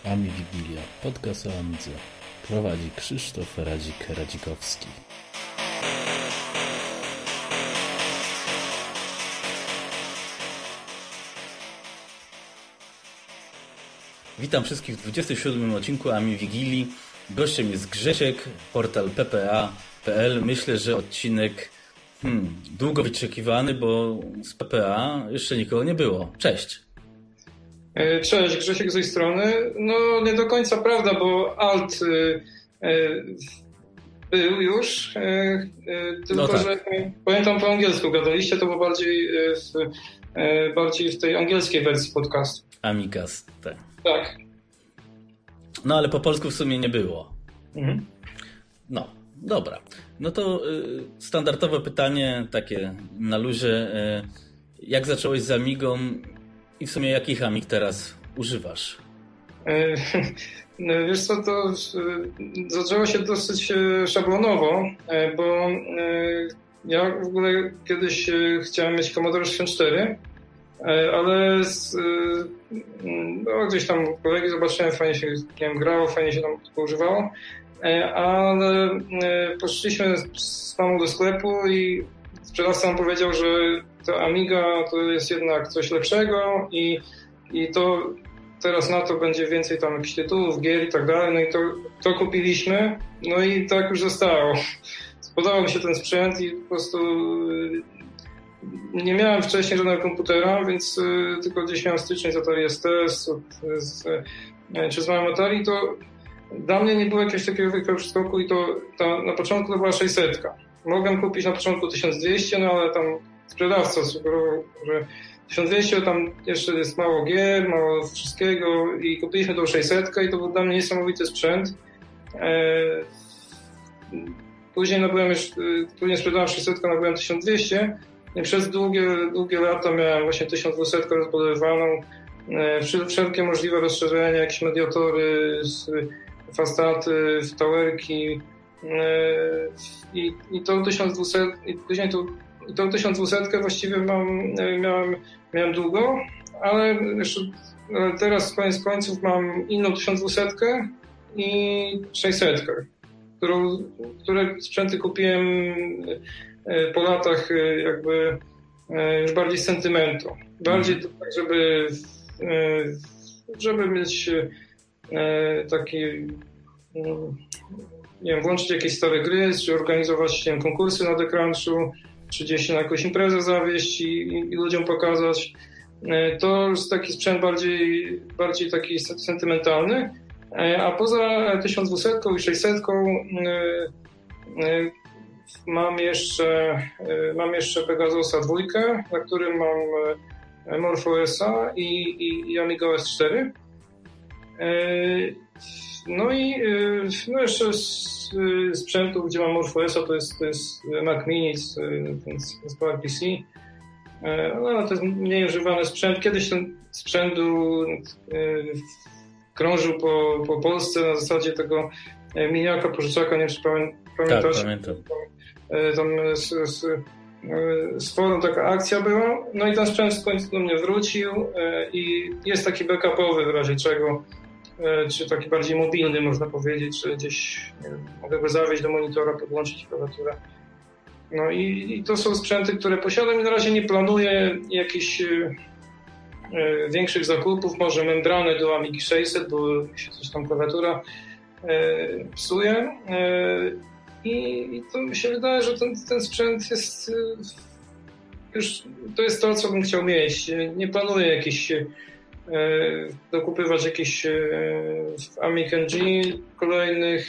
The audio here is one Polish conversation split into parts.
Ami Wigilia, podcast o Amidze. Prowadzi Krzysztof Radzik-Radzikowski. Witam wszystkich w 27. odcinku Ami Wigilii. Gościem jest Grzesiek, portal ppa.pl. Myślę, że odcinek długo wyczekiwany, bo z PPA jeszcze nikogo nie było. Cześć. Cześć, Grzesiek z tej strony. No nie do końca prawda, bo Alt był już, tylko no tak. Że pamiętam po angielsku gadaliście, to było bardziej w tej angielskiej wersji podcastu. Amicast, tak. Tak. No ale po polsku w sumie nie było. Mhm. No, dobra. No to standardowe pytanie takie na luzie. Jak zacząłeś z Amigą i w sumie jakich Amig teraz używasz? Wiesz co, to zaczęło się dosyć szablonowo, bo ja w ogóle kiedyś chciałem mieć Commodore 64, ale gdzieś tam kolegi zobaczyłem, fajnie się grało, fajnie się tam to używało, ale poszliśmy z mamą do sklepu i sprzedawca nam powiedział, że ta Amiga to jest jednak coś lepszego i to teraz na to będzie więcej tam jakichś tytułów, gier i tak dalej, no i to kupiliśmy, no i tak już zostało. Spodobał mi się ten sprzęt i po prostu nie miałem wcześniej żadnego komputera, więc tylko gdzieś miałem styczność z Atari ST czy z małym Atari, to dla mnie nie było jakiegoś takiego wielkiego przeskoku i na początku to była 600. Mogłem kupić na początku 1200, no ale tam sprzedawca sugerował, że 1200 tam jeszcze jest mało gier, mało wszystkiego i kupiliśmy tą 600 i to był dla mnie niesamowity sprzęt. Później później sprzedałem 600, nabyłem 1200 i przez długie lata miałem właśnie 1200 rozbudowywaną. Wszelkie możliwe rozszerzenia, jakieś mediatory, fastaty, towerki i tą 1200 i później tą 1200 właściwie miałem długo, ale teraz koniec końców mam inną 1200 i 600, które sprzęty kupiłem po latach jakby już bardziej z sentymentu. Bardziej to tak, żeby mieć taki, nie wiem, włączyć jakieś stare gry, czy organizować, nie wiem, konkursy na The Crunchu, czy gdzieś na jakąś imprezę zawieźć i ludziom pokazać. To jest taki sprzęt bardziej taki sentymentalny. A poza 1200 i 600 mam jeszcze Pegasusa 2, na którym mam MorphOS-a i Amiga OS 4. No i jeszcze z sprzętu, gdzie mam MorphOS-a, to jest Mac Mini, z PowerPC. No, to jest mniej używany sprzęt. Kiedyś ten sprzęt krążył po Polsce na zasadzie tego miniaka pożyczaka, nie wiem, czy pamiętasz? Tak, pamiętam. Tam z forum taka akcja była. No i ten sprzęt w końcu do mnie wrócił i jest taki backupowy w razie czego, czy taki bardziej mobilny, można powiedzieć, że gdzieś mogę go zawieźć do monitora, podłączyć klawiaturę. No i to są sprzęty, które posiadam i na razie nie planuję jakichś większych zakupów, może membrany do Amigi 600, bo się coś tam klawiatura psuje. I to mi się wydaje, że ten sprzęt jest już, to jest to, co bym chciał mieć. Nie planuję dokupywać jakichś Amig NG kolejnych.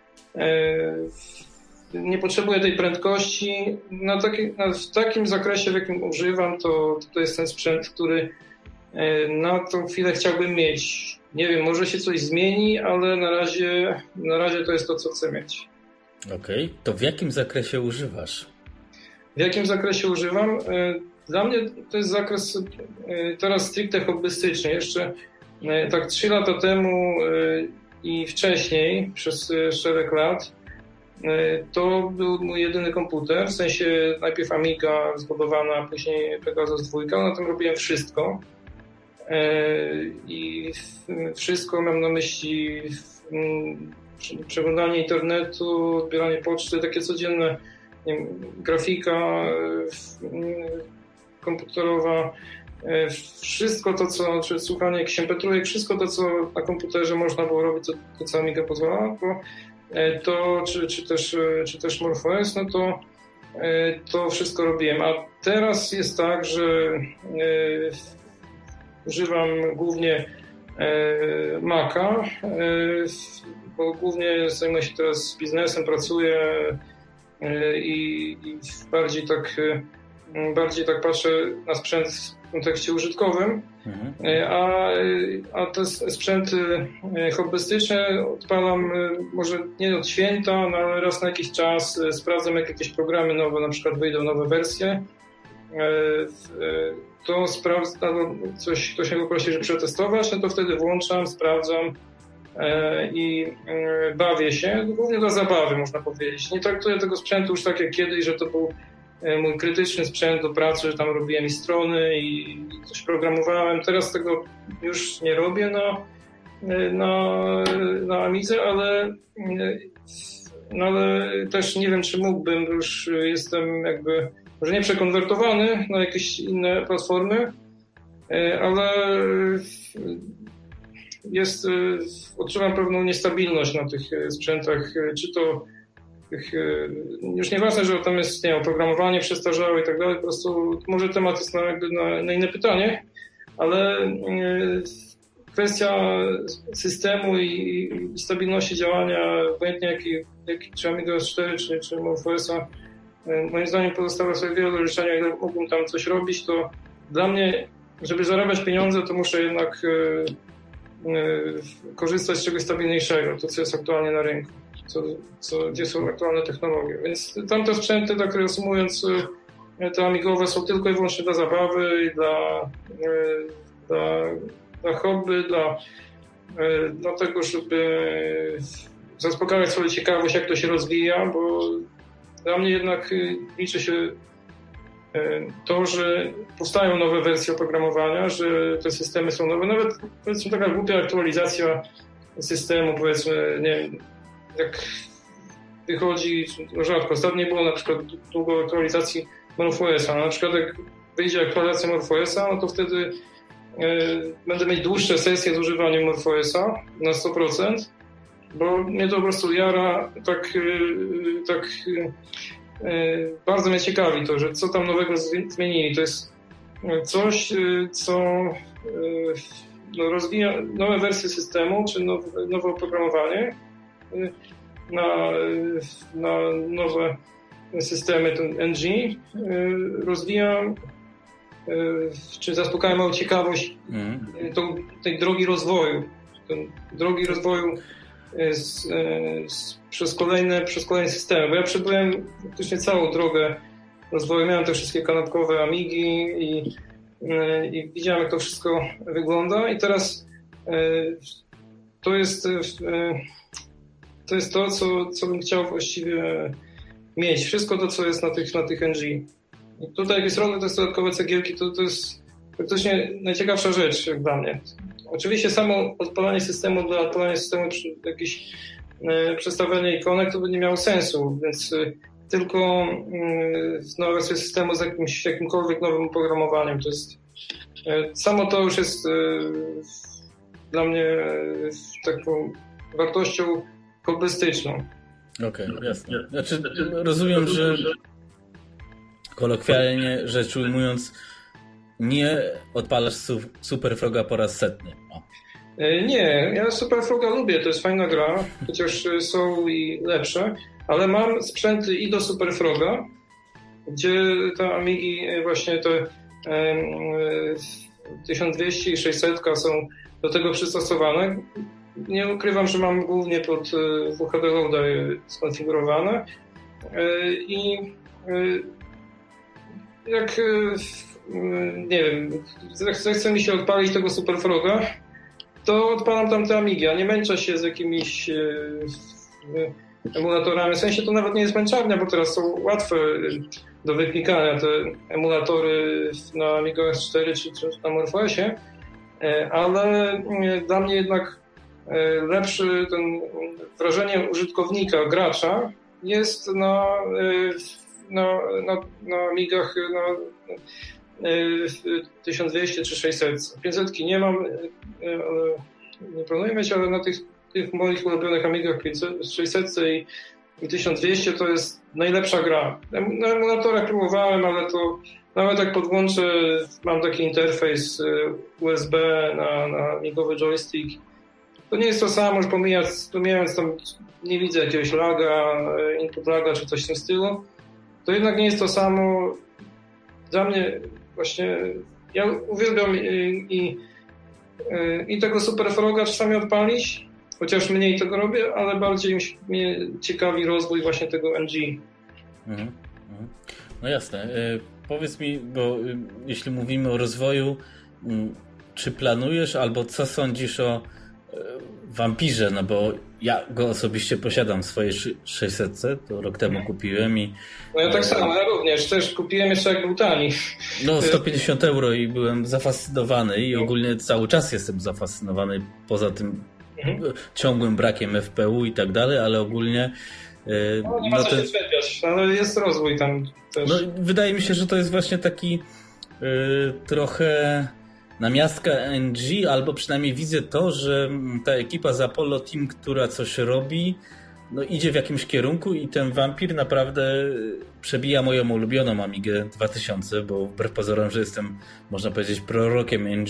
Nie potrzebuję tej prędkości. W takim zakresie, w jakim używam, to jest ten sprzęt, który na tą chwilę chciałbym mieć. Nie wiem, może się coś zmieni, ale na razie to jest to, co chcę mieć. Okej. To w jakim zakresie używasz? W jakim zakresie używam? Dla mnie to jest zakres teraz stricte hobbystyczny. Jeszcze tak 3 lata temu i wcześniej, przez szereg lat, to był mój jedyny komputer. W sensie najpierw Amiga zbudowana, a później Pegasus 2. Na tym robiłem wszystko. i wszystko mam na myśli przeglądanie internetu, odbieranie poczty, takie codzienne, nie wiem, grafika komputerowa, wszystko to, czy słuchanie jakichś MP3, wszystko to, co na komputerze można było robić, to co Amiga pozwalała, to czy też MorphOS, no to wszystko robiłem. A teraz jest tak, że używam głównie Maca, bo głównie zajmuję się teraz biznesem, pracuję i bardziej tak patrzę na sprzęt w kontekście użytkowym, a te sprzęty hobbystyczne odpalam może nie od święta, no ale raz na jakiś czas sprawdzam, jak jakieś programy nowe, na przykład wyjdą nowe wersje, to sprawdzam, ktoś mnie poprosi, żeby przetestować, no to wtedy włączam, sprawdzam i bawię się, głównie dla zabawy, można powiedzieć. Nie traktuję tego sprzętu już tak jak kiedyś, że to był mój krytyczny sprzęt do pracy, że tam robiłem i strony i coś programowałem. Teraz tego już nie robię na Amidze, ale też nie wiem, czy mógłbym, bo już jestem jakby może nie przekonwertowany na jakieś inne platformy, ale odczuwam pewną niestabilność na tych sprzętach, czy to już nieważne, że tam jest, nie wiem, oprogramowanie przestarzałe i tak dalej, po prostu może temat jest na inne pytanie, ale kwestia systemu i stabilności działania, obojętnie czy Amiga 4 czy MorphOS-a, moim zdaniem pozostawia sobie wiele do życzenia, ile mógłbym tam coś robić, to dla mnie, żeby zarabiać pieniądze, to muszę jednak korzystać z czegoś stabilniejszego, to co jest aktualnie na rynku, gdzie są aktualne technologie. Więc tamte sprzęty, tak reasumując, te amigowe są tylko i wyłącznie dla zabawy i dla hobby, dla tego, żeby zaspokajać swoją ciekawość, jak to się rozwija, bo dla mnie jednak liczy się to, że powstają nowe wersje oprogramowania, że te systemy są nowe. Nawet powiedzmy taka głupia aktualizacja systemu, powiedzmy, nie wiem, jak wychodzi, no rzadko, ostatnio było na przykład długo aktualizacji MorphOS-a. Na przykład jak wyjdzie aktualizacja MorphOS-a, no to wtedy będę mieć dłuższe sesje z używaniem MorphOS-a na 100%, bo mnie to po prostu jara tak bardzo mnie ciekawi to, że co tam nowego zmienili. To jest coś, co rozwija nowe wersje systemu, czy nowe oprogramowanie na nowe systemy, ten NG, rozwija czy zaspokaja moją ciekawość tej drogi rozwoju. Drogi rozwoju przez kolejne systemy, bo ja przebyłem praktycznie całą drogę rozwoju, miałem te wszystkie kanapkowe Amigi i widziałem, jak to wszystko wygląda i teraz to jest to, co bym chciał właściwie mieć. Wszystko to, co jest na tych NG. I tutaj jak jest robione te dodatkowe cegiełki, to jest praktycznie najciekawsza rzecz jak dla mnie. Oczywiście samo odpalanie systemu dla odpalania systemu jakieś przestawianie ikonek to by nie miało sensu, więc tylko nowa wersja systemu z jakimkolwiek nowym oprogramowaniem. To jest samo to już jest dla mnie taką wartością hobbystyczną. Okej, jasne. Znaczy, rozumiem, że kolokwialnie rzecz ujmując, nie odpalasz Superfroga po raz setny. Nie, ja Superfroga lubię, to jest fajna gra, chociaż są i lepsze, ale mam sprzęty i do Superfroga, gdzie te Amigi właśnie te 1200 i 600 są do tego przystosowane. Nie ukrywam, że mam głównie pod WHD Loada skonfigurowane i jak nie wiem, zechce mi się odpalić tego Superfroga, to odpalam tam te Amigi, a nie męczę się z jakimiś emulatorami. W sensie to nawet nie jest męczarnia, bo teraz są łatwe do wyklikania te emulatory na Amiga S4 czy na MorphOSie, ale dla mnie jednak lepszy ten wrażenie użytkownika, gracza jest na Amigach 1200 czy 600. 500 nie mam, ale nie planuję mieć, ale na tych moich ulubionych Amigach 600 i 1200 to jest najlepsza gra. Na emulatorach próbowałem, ale to nawet jak podłączę, mam taki interfejs USB na migowy joystick. To nie jest to samo, już pomijając tam, nie widzę jakiegoś laga, input laga czy coś w tym stylu. To jednak nie jest to samo. Dla mnie właśnie, ja uwielbiam i tego Super Froga czasami odpalić, chociaż mniej tego robię, ale bardziej mnie ciekawi rozwój właśnie tego NG. No jasne. Powiedz mi, bo jeśli mówimy o rozwoju, czy planujesz albo co sądzisz o Vampirze? No bo ja go osobiście posiadam w swojej 600, to rok temu kupiłem i... No ja tak samo, ja również. Też kupiłem jeszcze jak był tani. No 150 euro i byłem zafascynowany i ogólnie cały czas jestem zafascynowany, poza tym ciągłym brakiem FPU i tak dalej, ale ogólnie... No nie ma co się czepiać, ale jest rozwój tam też. No, wydaje mi się, że to jest właśnie taki trochę namiastka NG, albo przynajmniej widzę to, że ta ekipa z Apollo Team, która coś robi, no idzie w jakimś kierunku i ten Vampir naprawdę przebija moją ulubioną Amigę 2000, bo wbrew pozorom, że jestem, można powiedzieć, prorokiem NG.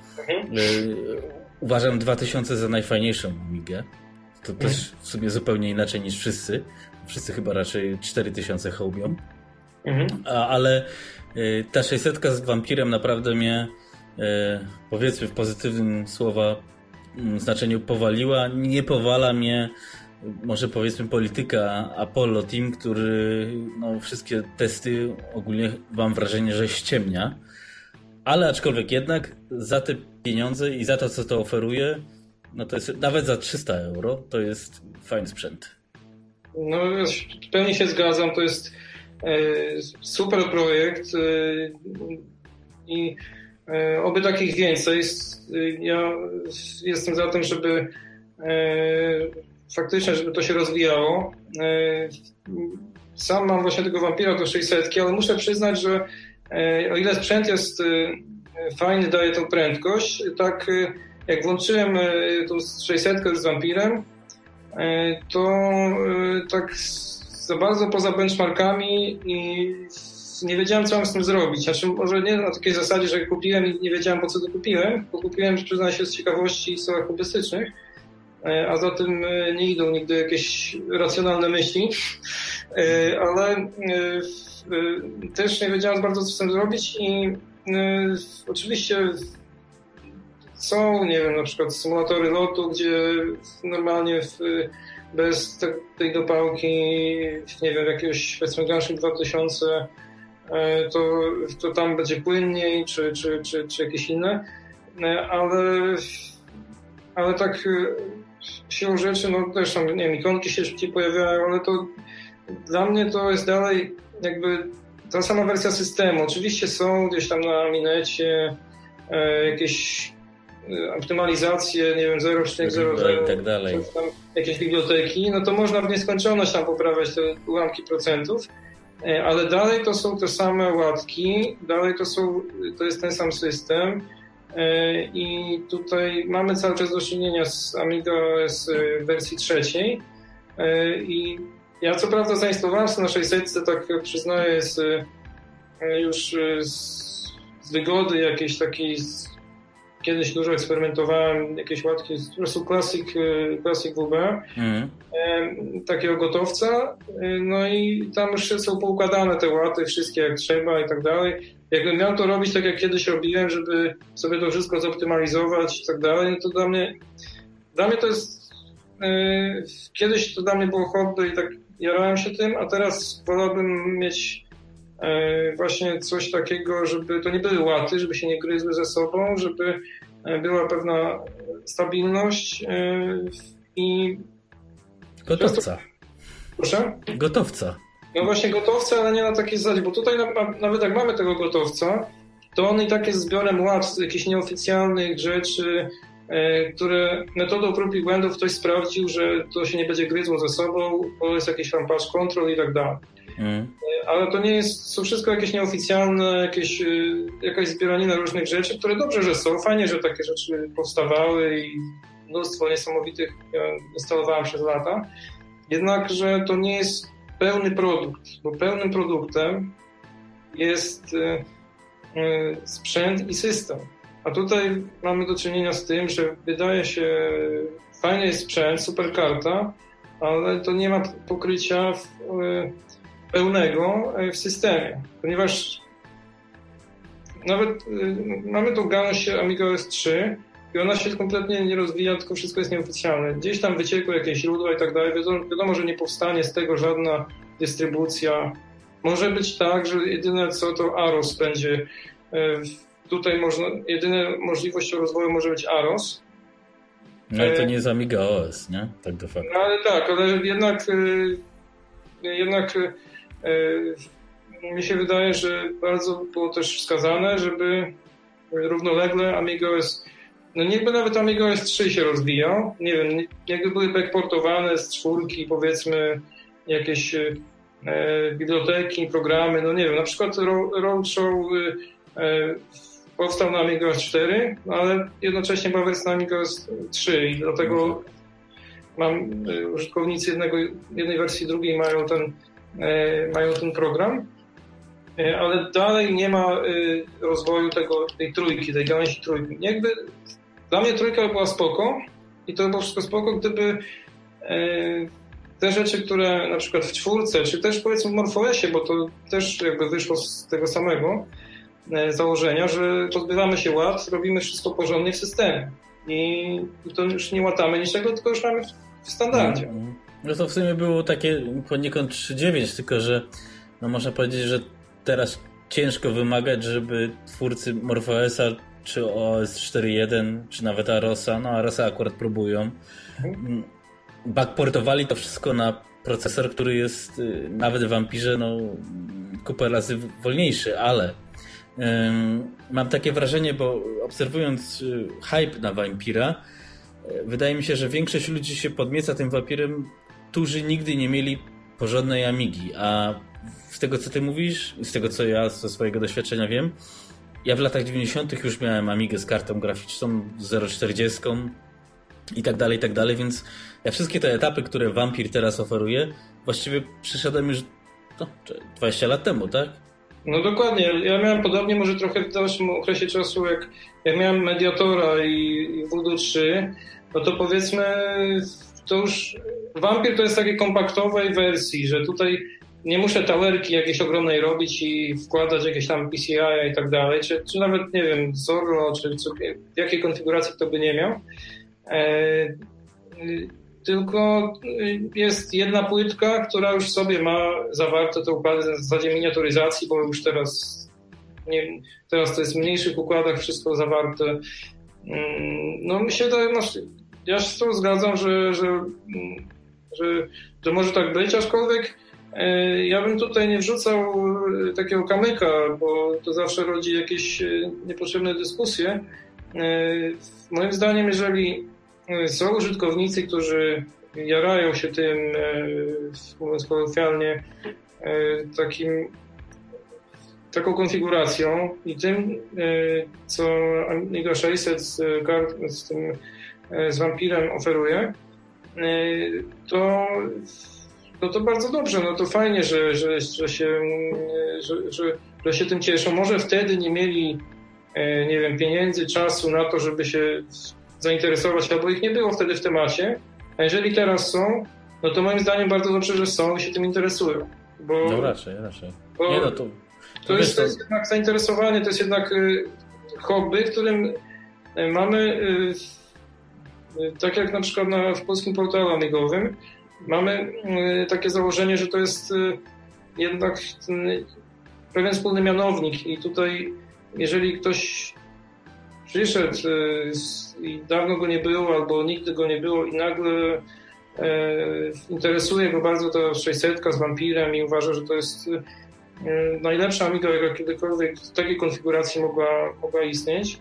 Uważam 2000 za najfajniejszą Amigę. To też w sumie zupełnie inaczej niż wszyscy. Wszyscy chyba raczej 4000 hołbią. Ale ta 600 z Vampirem naprawdę mnie, powiedzmy w pozytywnym słowa znaczeniu, powaliła. Nie powala mnie może powiedzmy polityka Apollo Team, który wszystkie testy ogólnie mam wrażenie, że ściemnia. Ale aczkolwiek jednak za te pieniądze i za to, co to oferuje, no to jest nawet za 300 euro, to jest fajny sprzęt. No, ja pewnie się zgadzam, to jest super projekt i oby takich więcej. Ja jestem za tym, żeby faktycznie, żeby to się rozwijało. Sam mam właśnie tego Vampira do 600, ale muszę przyznać, że o ile sprzęt jest fajny, daje tą prędkość, tak jak włączyłem tą 600 z Vampirem, to tak za bardzo poza benchmarkami i nie wiedziałem, co mam z tym zrobić. Znaczy, może nie na takiej zasadzie, że kupiłem i nie wiedziałem, po co to kupiłem, bo kupiłem, przyznaję się, z ciekawości i z celach hobbystycznych, a za tym nie idą nigdy jakieś racjonalne myśli, ale też nie wiedziałem bardzo, co z tym zrobić i oczywiście są, nie wiem, na przykład symulatory lotu, gdzie normalnie bez tej dopałki, nie wiem, jakiegoś powiedzmy Gunship 2000, to tam będzie płynniej, czy jakieś inne, ale tak siłą rzeczy, no też tam, nie wiem, ikonki się szybciej pojawiają, ale to dla mnie to jest dalej jakby ta sama wersja systemu. Oczywiście są gdzieś tam na Minecie jakieś optymalizacje, nie wiem, 0,00 i tak dalej. Jakieś biblioteki, no to można w nieskończoność tam poprawiać te ułamki procentów, ale dalej to są te same łatki, dalej to jest ten sam system i tutaj mamy cały czas do czynienia z Amiga z wersji trzeciej i ja co prawda zainstalowałem sobie na 600, tak przyznaję, już z wygody jakiejś takiej. Kiedyś dużo eksperymentowałem, jakieś łatki, po prostu Classic WB, takiego gotowca, no i tam już są poukładane te łaty, wszystkie jak trzeba i tak dalej. Jakbym miał to robić tak jak kiedyś robiłem, żeby sobie to wszystko zoptymalizować i tak dalej, no to dla mnie to jest, kiedyś to dla mnie było hobby i tak jarałem się tym, a teraz wolałbym mieć właśnie coś takiego, żeby to nie były łaty, żeby się nie gryzły ze sobą, żeby była pewna stabilność i... Gotowca. Proszę? Gotowca. No właśnie gotowca, ale nie na takiej zasadzie, bo tutaj nawet jak mamy tego gotowca, to on i tak jest zbiorem łat, jakichś nieoficjalnych rzeczy, które metodą prób i błędów ktoś sprawdził, że to się nie będzie gryzło ze sobą, bo jest jakiś tam patch control i tak dalej. Ale to nie jest, są wszystko jakieś nieoficjalne, jakaś zbieranina różnych rzeczy, które dobrze, że są, fajnie, że takie rzeczy powstawały i mnóstwo niesamowitych instalowałem przez lata. Jednakże to nie jest pełny produkt, bo pełnym produktem jest sprzęt i system. A tutaj mamy do czynienia z tym, że wydaje się fajny jest sprzęt, super karta, ale to nie ma pokrycia pełnego w systemie, ponieważ nawet mamy tą gałąź Amiga OS 3 i ona się kompletnie nie rozwija, tylko wszystko jest nieoficjalne. Gdzieś tam wyciekły jakieś źródła i tak dalej. Wiadomo, że nie powstanie z tego żadna dystrybucja. Może być tak, że jedyne co to AROS będzie. Tutaj jedyna możliwość rozwoju może być AROS. No ale to nie jest Amiga OS, nie? Tak de facto. No ale tak, ale jednak mi się wydaje, że bardzo było też wskazane, żeby równolegle Amiga OS, no niechby nawet Amiga OS 3 się rozwijał, nie wiem, jakby były backportowane z 4, powiedzmy jakieś biblioteki, programy, no nie wiem, na przykład Roadshow powstał na Amiga OS 4, no ale jednocześnie była wersja na Amiga OS 3 i dlatego użytkownicy jednej wersji, drugiej mają ten program, ale dalej nie ma rozwoju tej trójki, tej gałęzi trójki. Jakby dla mnie trójka była spoko i to było wszystko spoko, gdyby te rzeczy, które na przykład w 4, czy też powiedzmy w MorphOSie, bo to też jakby wyszło z tego samego założenia, że pozbywamy się łat, robimy wszystko porządnie w systemie i to już nie łatamy niczego, tylko już mamy w standardzie. No to w sumie było takie poniekąd 3.9, tylko że no można powiedzieć, że teraz ciężko wymagać, żeby twórcy MorphOSa czy OS 4.1, czy nawet AROSa, no AROSa akurat próbują, backportowali to wszystko na procesor, który jest nawet w Vampirze no kupę razy wolniejszy, ale mam takie wrażenie, bo obserwując hype na Vampira, wydaje mi się, że większość ludzi się podnieca tym Vampirem, którzy nigdy nie mieli porządnej Amigi, a z tego co ty mówisz, z tego co ja ze swojego doświadczenia wiem, ja w latach 90. już miałem Amigę z kartą graficzną 040 i tak dalej, więc ja wszystkie te etapy, które Vampir teraz oferuje, właściwie przeszedłem już 20 lat temu, tak? No dokładnie. Ja miałem podobnie, może trochę w dalszym okresie czasu, jak miałem Mediatora i Voodoo 3, no to powiedzmy, to już Vampir to jest takiej kompaktowej wersji, że tutaj nie muszę towerki jakiejś ogromnej robić i wkładać jakieś tam PCI i tak dalej, czy nawet, nie wiem, Zorro, czy w jakiej konfiguracji to by nie miał. Tylko jest jedna płytka, która już sobie ma zawarte te układy w zasadzie miniaturyzacji, bo już teraz to jest w mniejszych układach wszystko zawarte. No mi się wydaje, ja się z tym zgadzam, że może tak być, aczkolwiek ja bym tutaj nie wrzucał takiego kamyka, bo to zawsze rodzi jakieś niepotrzebne dyskusje. Moim zdaniem, jeżeli są użytkownicy, którzy jarają się tym, mówiąc kolokwialnie, taką konfiguracją i tym, co Amiga 600 z Vampirem oferuje, to bardzo dobrze, no to fajnie, że się tym cieszą. Może wtedy nie mieli, nie wiem, pieniędzy, czasu na to, żeby się zainteresować, albo ich nie było wtedy w temacie, a jeżeli teraz są, no to moim zdaniem bardzo dobrze, że są i się tym interesują. No raczej. Nie, no to jest jednak zainteresowanie, to jest jednak hobby, którym mamy, tak jak na przykład w polskim portalu amigowym, mamy takie założenie, że to jest jednak pewien wspólny mianownik i tutaj jeżeli ktoś przyszedł i dawno go nie było albo nigdy go nie było i nagle interesuje go bardzo ta 600 z Vampirem i uważa, że to jest najlepsza Amiga, jaka kiedykolwiek w takiej konfiguracji mogła istnieć,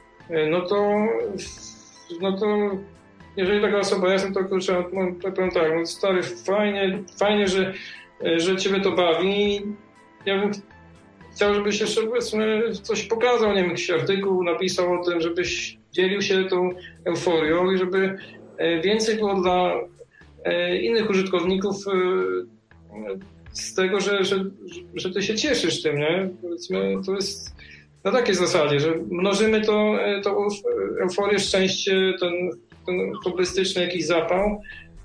no to jeżeli taka osoba jestem, to kurczę, powiem tak, no stary, fajnie, że ciebie to bawi. Ja bym chciał, żebyś jeszcze coś pokazał, nie wiem, jakiś artykuł napisał o tym, żebyś dzielił się tą euforią i żeby więcej było dla innych użytkowników z tego, że ty się cieszysz tym, nie? Powiedzmy, to jest na takiej zasadzie, że mnożymy tą euforię, szczęście, ten hobbystyczny jakiś zapał,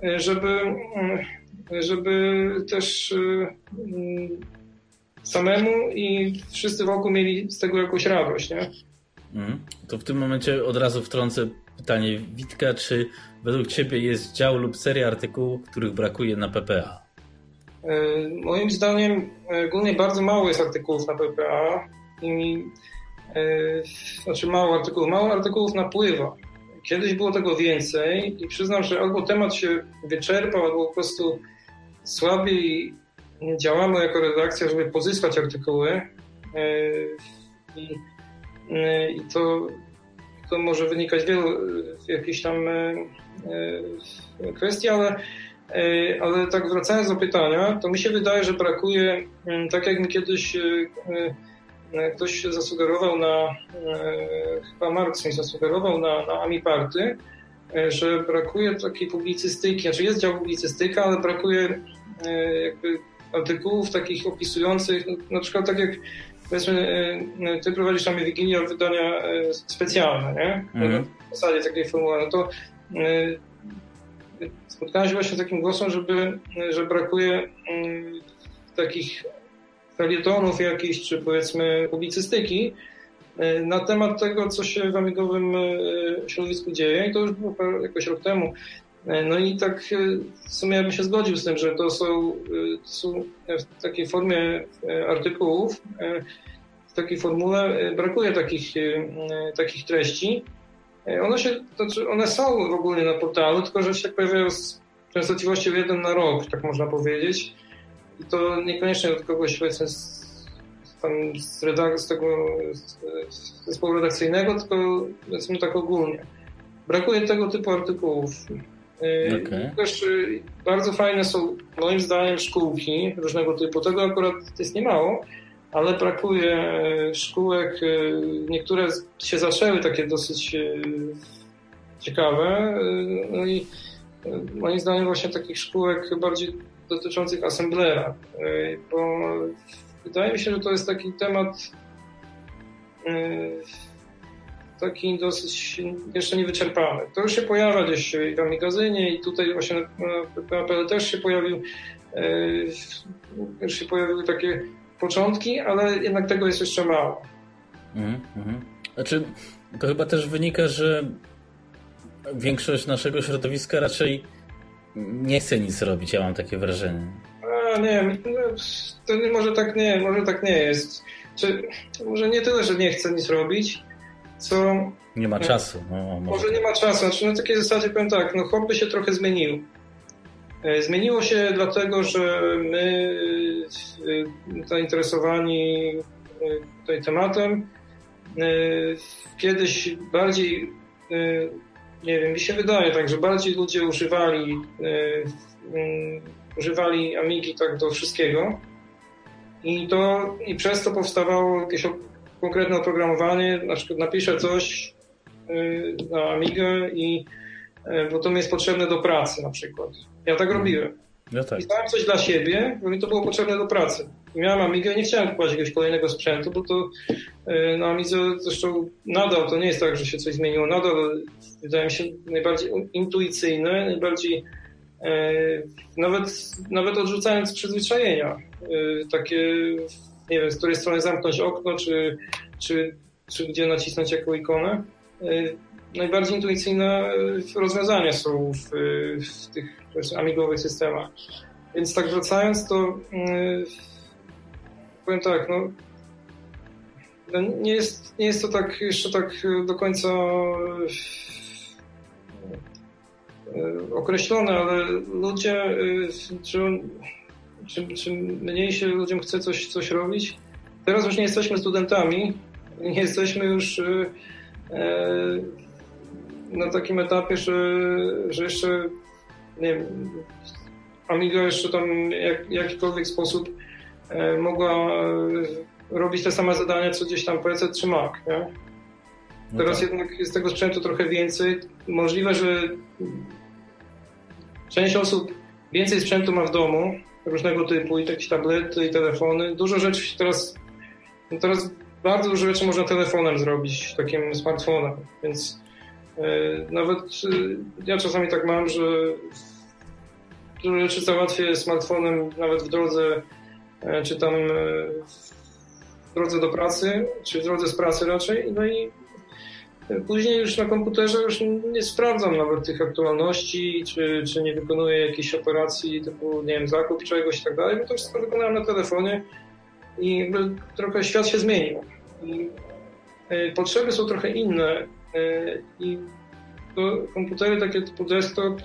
żeby też samemu i wszyscy wokół mieli z tego jakąś radość, nie? To w tym momencie od razu wtrącę pytanie Witka, czy według ciebie jest dział lub seria artykułów, których brakuje na PPA? Moim zdaniem ogólnie bardzo mało jest artykułów na PPA i znaczy mało artykułów napływa. Kiedyś było tego więcej i przyznam, że albo temat się wyczerpał, albo po prostu słabiej działamy jako redakcja, żeby pozyskać artykuły i to może wynikać z wielu jakichś tam kwestii, ale tak wracając do pytania, to mi się wydaje, że brakuje, tak jak mi kiedyś ktoś zasugerował chyba Marx mi zasugerował na AmiParty, że brakuje takiej publicystyki, znaczy jest dział publicystyka, ale brakuje jakby artykułów takich opisujących, na przykład tak jak powiedzmy, ty prowadzisz tam Wigilię wydania specjalne, nie? W zasadzie takiej formuły, no to spotkałem się właśnie z takim głosem, że brakuje takich felietonów jakichś, czy powiedzmy publicystyki na temat tego, co się w amigowym środowisku dzieje i to już było jakoś rok temu. No i tak w sumie ja bym się zgodził z tym, że to są w takiej formie artykułów, w takiej formule brakuje takich treści. One są w ogóle na portalu, tylko że się pojawiają z częstotliwością 1 na rok, tak można powiedzieć. I to niekoniecznie od kogoś powiedzmy z tego zespołu redakcyjnego, tylko powiedzmy tak ogólnie. Brakuje tego typu artykułów. Okay. Też bardzo fajne są moim zdaniem szkółki różnego typu. Tego akurat jest niemało, ale brakuje szkółek. Niektóre się zaczęły takie dosyć ciekawe. No i moim zdaniem właśnie takich szkółek bardziej dotyczących assemblera, bo wydaje mi się, że to jest taki temat taki dosyć jeszcze niewyczerpany. To już się pojawia gdzieś w magazynie i tutaj właśnie na PPA też się pojawiły takie początki, ale jednak tego jest jeszcze mało. Znaczy, to chyba też wynika, że większość naszego środowiska raczej nie chce nic robić, ja mam takie wrażenie. Nie, to może tak nie jest. Może nie tyle, że nie chce nic robić, co... Nie ma czasu. Może nie ma czasu. Znaczy, na takiej zasadzie powiem tak, hobby się trochę zmieniło. Zmieniło się dlatego, że my zainteresowani tutaj tematem kiedyś bardziej, nie wiem, mi się wydaje tak, że bardziej ludzie używali Amigi tak do wszystkiego i przez to powstawało jakieś konkretne oprogramowanie, na przykład napiszę coś na Amigę bo to mi jest potrzebne do pracy na przykład. Ja tak robiłem. Ja tak. Pisałem coś dla siebie, bo mi to było potrzebne do pracy. Miałem Amigę, nie chciałem kupować jakiegoś kolejnego sprzętu, bo to na Amidze zresztą nadal to nie jest tak, że się coś zmieniło. Nadal wydaje mi się najbardziej intuicyjne, najbardziej nawet odrzucając przyzwyczajenia. Takie, nie wiem, z której strony zamknąć okno, czy gdzie nacisnąć jaką ikonę. Najbardziej intuicyjne rozwiązania są w tych amigowych systemach. Więc tak wracając, to powiem tak, nie jest to tak jeszcze tak do końca określone, ale ludzie, czym mniej się ludziom chce coś robić. Teraz już nie jesteśmy studentami, nie jesteśmy już na takim etapie, że jeszcze nie wiem, Amiga jeszcze tam w jakikolwiek sposób mogła robić te same zadania, co gdzieś tam PC czy Mac, nie? Teraz jednak jest tego sprzętu trochę więcej. Możliwe, że część osób więcej sprzętu ma w domu, różnego typu, i jakieś tablety, i telefony. Dużo rzeczy teraz bardzo dużo rzeczy można telefonem zrobić, takim smartfonem, więc nawet ja czasami tak mam, że dużo rzeczy załatwię smartfonem nawet w drodze, czy tam w drodze do pracy, czy w drodze z pracy raczej, no i później już na komputerze już nie sprawdzam nawet tych aktualności, czy nie wykonuję jakiejś operacji typu, nie wiem, zakup czegoś i tak dalej, bo to wszystko wykonałem na telefonie i jakby trochę świat się zmienił. I potrzeby są trochę inne i to komputery takie typu desktop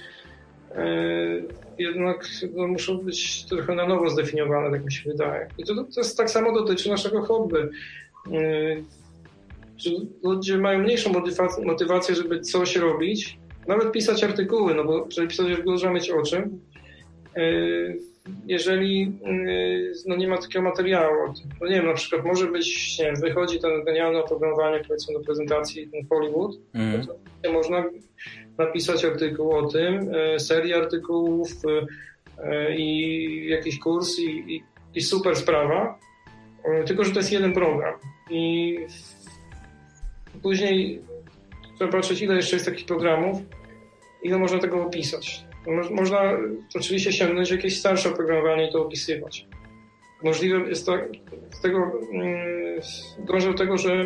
jednak muszą być trochę na nowo zdefiniowane, tak mi się wydaje. I to jest tak samo dotyczy naszego hobby. Ludzie mają mniejszą motywację, żeby coś robić, nawet pisać artykuły, no bo żeby pisać artykuły trzeba mieć o czym, jeżeli no nie ma takiego materiału. No nie wiem, na przykład może być, nie wiem, wychodzi ten genialne oprogramowanie, powiedzmy, do prezentacji, ten Hollywood, to można napisać artykuł o tym, serię artykułów i jakiś kurs i super sprawa, tylko że to jest jeden program i później trzeba patrzeć, ile jeszcze jest takich programów, ile można tego opisać. Można oczywiście sięgnąć jakieś starsze oprogramowanie i to opisywać. Możliwe jest to, dążę do tego, że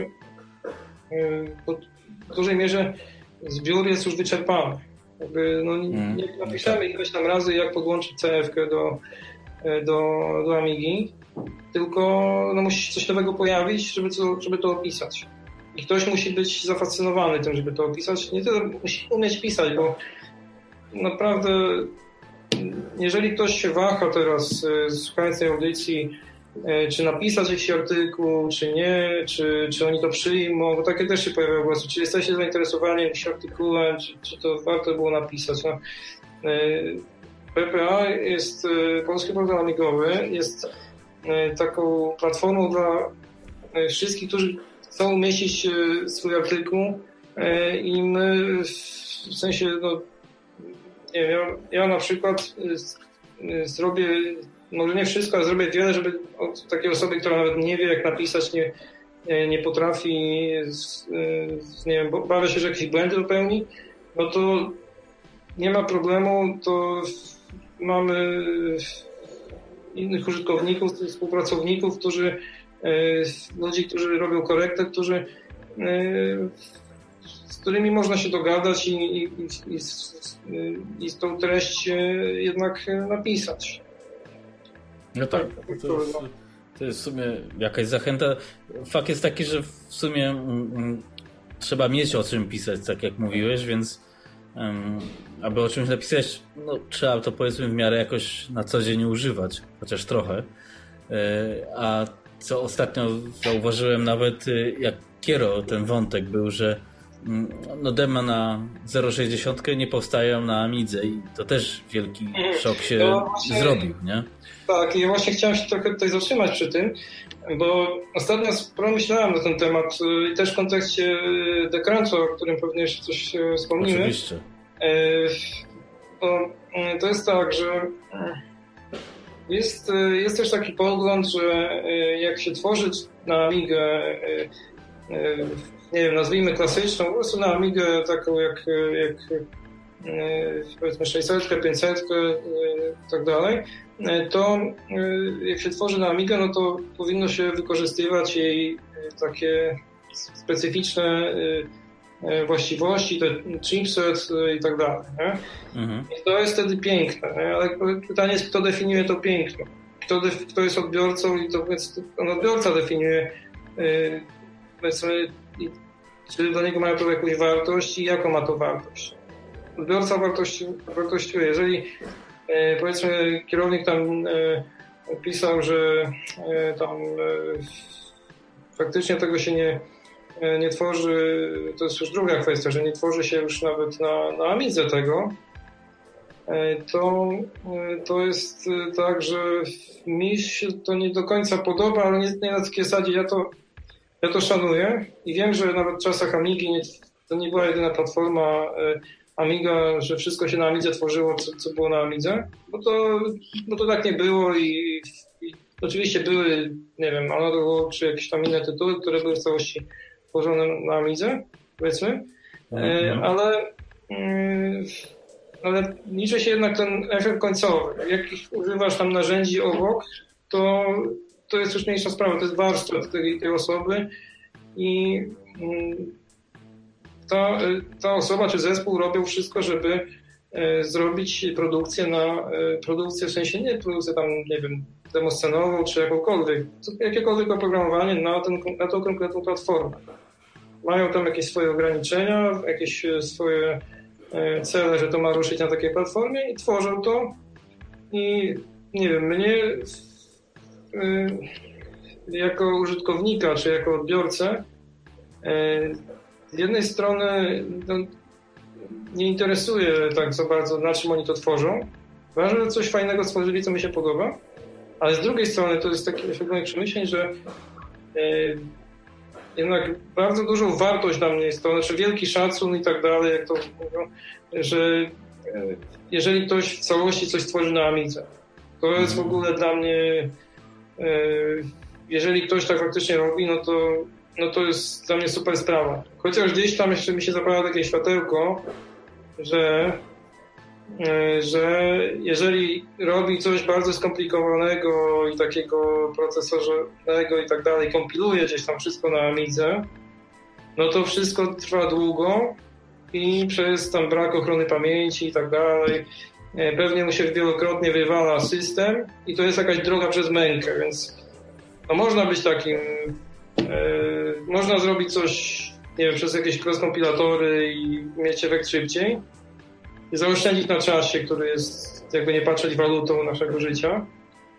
w dużej mierze zbiór jest już wyczerpany. Jakby, no, nie napiszemy ileś tam razy, jak podłączyć CF-kę do Amigi, tylko no, musi się coś nowego pojawić, żeby to opisać. I ktoś musi być zafascynowany tym, żeby to opisać. Nie tyle musi umieć pisać, bo naprawdę jeżeli ktoś się waha teraz, słuchając tej audycji, czy napisać jakiś artykuł, czy nie, czy oni to przyjmą, bo takie też się pojawiają głosy, czy jesteście zainteresowani jakimś artykułem, czy to warto było napisać. No, PPA jest, Polski Portal Amigowy, jest taką platformą dla wszystkich, którzy chcą umieścić swój artykuł i my w sensie, no, nie wiem, ja na przykład zrobię, może nie wszystko, ale zrobię wiele, żeby od takiej osoby, która nawet nie wie, jak napisać, nie potrafi, nie wiem, bawia się, że jakieś błędy popełni, no to nie ma problemu, to mamy innych użytkowników, współpracowników, ludzi, którzy robią korektę, z którymi można się dogadać i tą treść jednak napisać. No tak, to jest w sumie jakaś zachęta. Fakt jest taki, że w sumie trzeba mieć o czym pisać, tak jak mówiłeś, więc aby o czymś napisać, no, trzeba to, powiedzmy, w miarę jakoś na co dzień używać, chociaż trochę. A co ostatnio zauważyłem, nawet jak Kiero, ten wątek był, że no dema na 0.60 nie powstają na Amidze i to też wielki szok się zrobił, nie? Tak, i właśnie chciałem się trochę tutaj zatrzymać przy tym, bo ostatnio sporo myślałem na ten temat i też w kontekście Decruncha, o którym pewnie jeszcze coś wspomnimy. Oczywiście. To jest tak, że jest też taki pogląd, że jak się tworzy na Amigę, nie wiem, nazwijmy klasyczną, po prostu na Amigę taką jak powiedzmy 600, 500 i tak dalej, to jak się tworzy na Amigę, no to powinno się wykorzystywać jej takie specyficzne właściwości, te chipset i tak dalej. Nie? I to jest wtedy piękne, nie? Ale pytanie jest, kto definiuje to piękno? Kto jest odbiorcą i to odbiorca definiuje, powiedzmy, czy dla niego ma to jakąś wartość i jaką ma to wartość. Odbiorca wartościuje. Jeżeli powiedzmy kierownik tam pisał, że tam faktycznie tego się nie tworzy, to jest już druga kwestia, że nie tworzy się już nawet na Amidze tego, to jest tak, że mi się to nie do końca podoba, ale nie na takiej zasadzie, ja to szanuję i wiem, że nawet w czasach Amigi to nie była jedyna platforma Amiga, że wszystko się na Amidze tworzyło, co było na Amidze, bo to tak nie było i oczywiście były, nie wiem, Another czy jakieś tam inne tytuły, które były w całości tworzone na Amidze, powiedzmy, ale liczy się jednak ten efekt końcowy. Jak używasz tam narzędzi obok, to jest już mniejsza sprawa, to jest warsztat tej osoby i ta osoba czy zespół robią wszystko, żeby zrobić produkcję w sensie nie produkcję tam, nie wiem, demoscenową czy jakiekolwiek oprogramowanie na tą konkretną platformę. Mają tam jakieś swoje ograniczenia, jakieś swoje cele, że to ma ruszyć na takiej platformie i tworzą to i nie wiem, mnie jako użytkownika czy jako odbiorcę z jednej strony nie interesuje tak za bardzo, na czym oni to tworzą. Ważne, że coś fajnego stworzyli, co mi się podoba, ale z drugiej strony to jest takie moich przemyśleń, że jednak bardzo dużą wartość dla mnie jest to, znaczy wielki szacun i tak dalej, jak to mówią, że jeżeli ktoś w całości coś stworzy na Amidze, to jest w ogóle dla mnie, jeżeli ktoś tak faktycznie robi, no to jest dla mnie super sprawa. Chociaż gdzieś tam jeszcze mi się zapala takie światełko, że jeżeli robi coś bardzo skomplikowanego i takiego procesorowego i tak dalej, kompiluje gdzieś tam wszystko na Amidze, no to wszystko trwa długo i przez tam brak ochrony pamięci i tak dalej pewnie mu się wielokrotnie wywala system i to jest jakaś droga przez mękę, więc no można być takim, można zrobić coś, nie wiem, przez jakieś cross-kompilatory i mieć efekt szybciej i zaoszczędzić na czasie, który jest, jakby nie patrzeć, walutą naszego życia.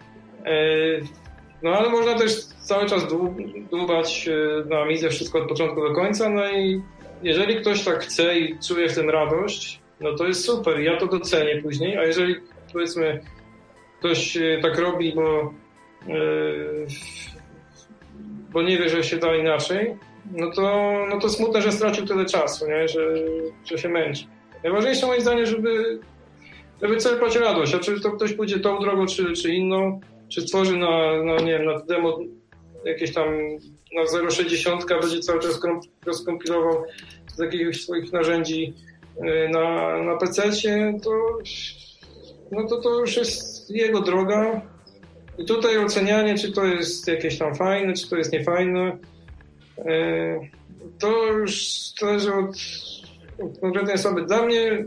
No ale można też cały czas dłubać na Amidze wszystko od początku do końca, no i jeżeli ktoś tak chce i czuje w tym radość, no to jest super, ja to docenię później, a jeżeli powiedzmy ktoś tak robi, bo nie wie, że się da inaczej, no to smutne, że stracił tyle czasu, nie? Że się męczy. Najważniejsze moim zdaniem, żeby czerpać radość, a czy to ktoś pójdzie tą drogą, czy inną, czy stworzy nie wiem, na demo jakieś tam na 0,60 będzie cały czas rozkompilował z jakiegoś swoich narzędzi na PC-cie, to już jest jego droga. I tutaj ocenianie, czy to jest jakieś tam fajne, czy to jest niefajne, to już zależy od konkretnej osoby. Dla mnie,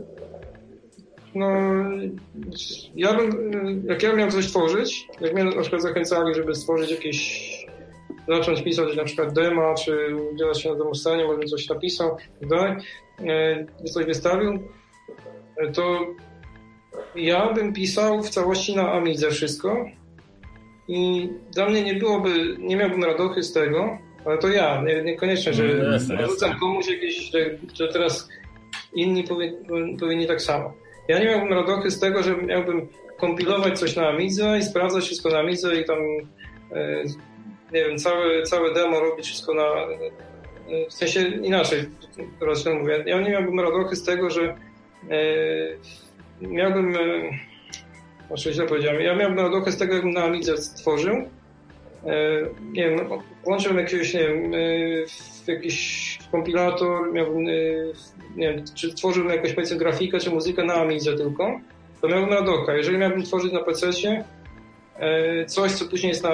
jak ja miał coś tworzyć, jak mnie na przykład zachęcali, żeby stworzyć zacząć pisać na przykład dema, czy udzielać się na demostanie, może coś napisał, coś wystawił, to ja bym pisał w całości na Amidze wszystko i dla mnie nie miałbym radochy z tego, ale to ja, niekoniecznie, że narzucam komuś że teraz inni powinni tak samo. Ja nie miałbym radochy z tego, że miałbym kompilować coś na Amidze i sprawdzać wszystko na Amidze i tam nie wiem, całe demo robić wszystko w sensie inaczej, teraz mówię. Ja nie miałbym radochy z tego, że miałbym, źle powiedziałem, ja miałbym radochy z tego, jakbym na Amidze stworzył. Nie wiem, włączyłem jakiegoś, nie wiem, jakiś kompilator, miałbym, nie wiem, czy tworzyłbym jakąś, powiedzmy, grafikę, czy muzykę na Amidze tylko, to miałbym radochę. Jeżeli miałbym tworzyć na PC-cie coś, co później jest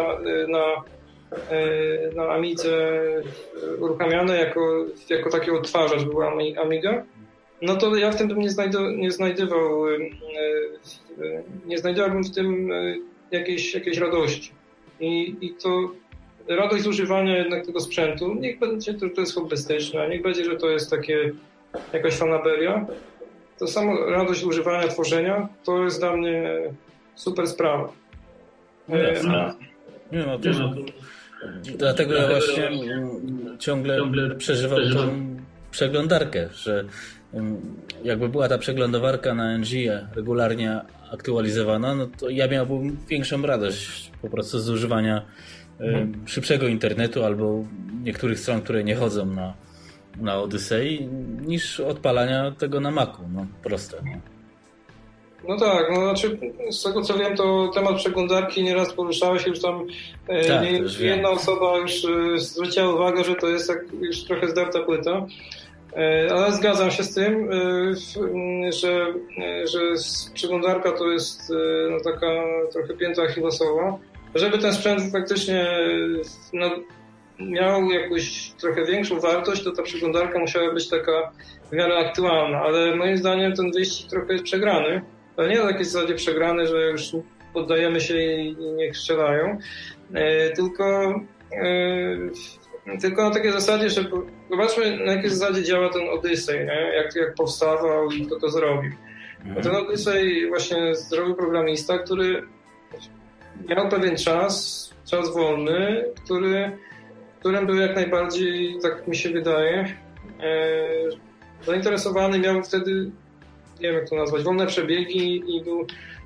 na Amidze uruchamiane jako taki odtwarzacz była Amiga, no to ja w tym bym nie znajdowałbym w tym jakiejś radości. I to radość z używania jednak tego sprzętu, niech będzie, to jest hobbystyczne, niech będzie, że to jest jakaś fanaberia, to samo radość używania, tworzenia, to jest dla mnie super sprawa. Dlatego ja właśnie ciągle przeżywam tą przeglądarkę, że jakby była ta przeglądarka na NG regularnie aktualizowana, no to ja miałbym większą radość po prostu z używania szybszego internetu albo niektórych stron, które nie chodzą na Odyssey, niż odpalania tego na Macu. No proste. No tak, no znaczy z tego co wiem, to temat przeglądarki nieraz poruszałeś, już tam jedna osoba już zwróciła uwagę, że to jest już trochę zdarta płyta. Ale zgadzam się z tym, że przeglądarka to jest taka trochę pięta achillesowa. Żeby ten sprzęt faktycznie miał jakąś trochę większą wartość, to ta przeglądarka musiała być taka w miarę aktualna, ale moim zdaniem ten wyścig trochę jest przegrany. Ale nie na takiej zasadzie przegrany, że już poddajemy się i niech strzelają, tylko na takiej zasadzie, że zobaczmy, na jakiej zasadzie działa ten Odyssey, nie? Jak powstawał i kto to zrobił. Bo ten Odyssey właśnie zrobił programista, który miał pewien czas wolny, którym był jak najbardziej, tak mi się wydaje, zainteresowany, miał wtedy, nie wiem jak to nazwać, wolne przebiegi i był...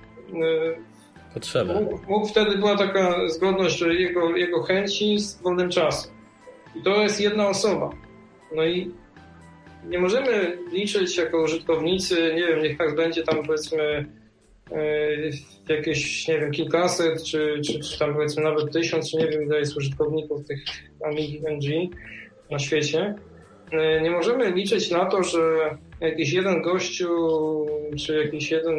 Mógł wtedy była taka zgodność, że jego chęci z wolnym czasem. I to jest jedna osoba. No i nie możemy liczyć jako użytkownicy, nie wiem, niech tak będzie tam powiedzmy jakieś, nie wiem, kilkaset, czy tam powiedzmy nawet 1000, czy nie wiem ile jest użytkowników tych Amigi NG na świecie. Nie możemy liczyć na to, że jakiś jeden gościu, czy jakiś jeden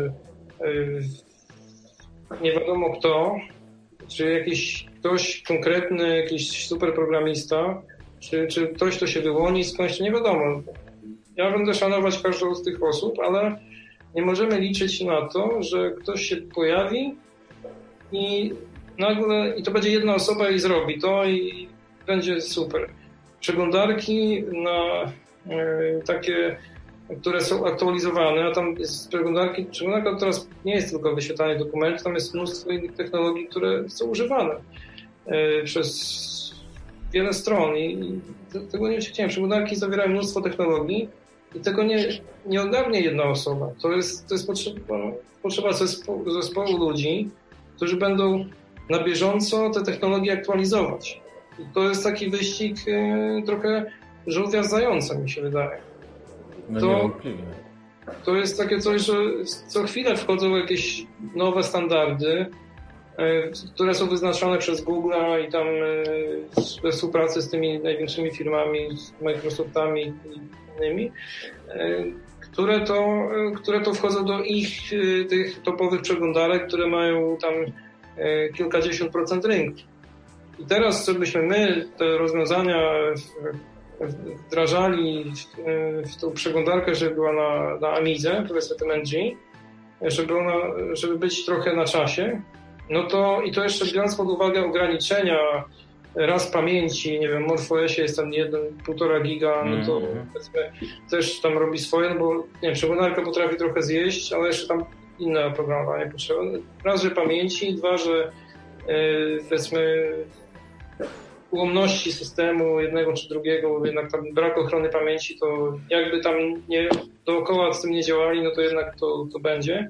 nie wiadomo kto, czy jakiś ktoś konkretny, jakiś super programista, czy ktoś, kto się wyłoni skądś, nie wiadomo. Ja będę szanować każdą z tych osób, ale nie możemy liczyć na to, że ktoś się pojawi i nagle, i to będzie jedna osoba i zrobi to i będzie super. Przeglądarki na takie, które są aktualizowane, a tam jest przeglądarka teraz nie jest tylko wyświetlanie dokumentów, tam jest mnóstwo innych technologii, które są używane przez wiele stron i tego nie uciekniemy. Przeglądarki zawierają mnóstwo technologii i tego nie ogarnie jedna osoba. To jest potrzeba zespołu ludzi, którzy będą na bieżąco te technologie aktualizować. I to jest taki wyścig trochę żółwia z zającem, mi się wydaje. To jest takie coś, że co chwilę wchodzą jakieś nowe standardy, które są wyznaczone przez Google'a i tam we współpracy z tymi największymi firmami, z Microsoftami i innymi, które to wchodzą do ich tych topowych przeglądarek, które mają tam kilkadziesiąt procent rynku. I teraz, żebyśmy my te rozwiązania wdrażali w tą przeglądarkę, żeby była na Amidze, powiedzmy tym NG, żeby być trochę na czasie, no to i to jeszcze biorąc pod uwagę ograniczenia raz pamięci, nie wiem, MorphOSie jest tam 1,5 giga, no to powiedzmy też tam robi swoje, no bo nie wiem, przeglądarka potrafi trochę zjeść, ale jeszcze tam inne oprogramowanie potrzeba. Raz, że pamięci, dwa, że powiedzmy ułomności systemu jednego czy drugiego, jednak tam brak ochrony pamięci, to jakby tam nie dookoła z tym nie działali, no to jednak to będzie.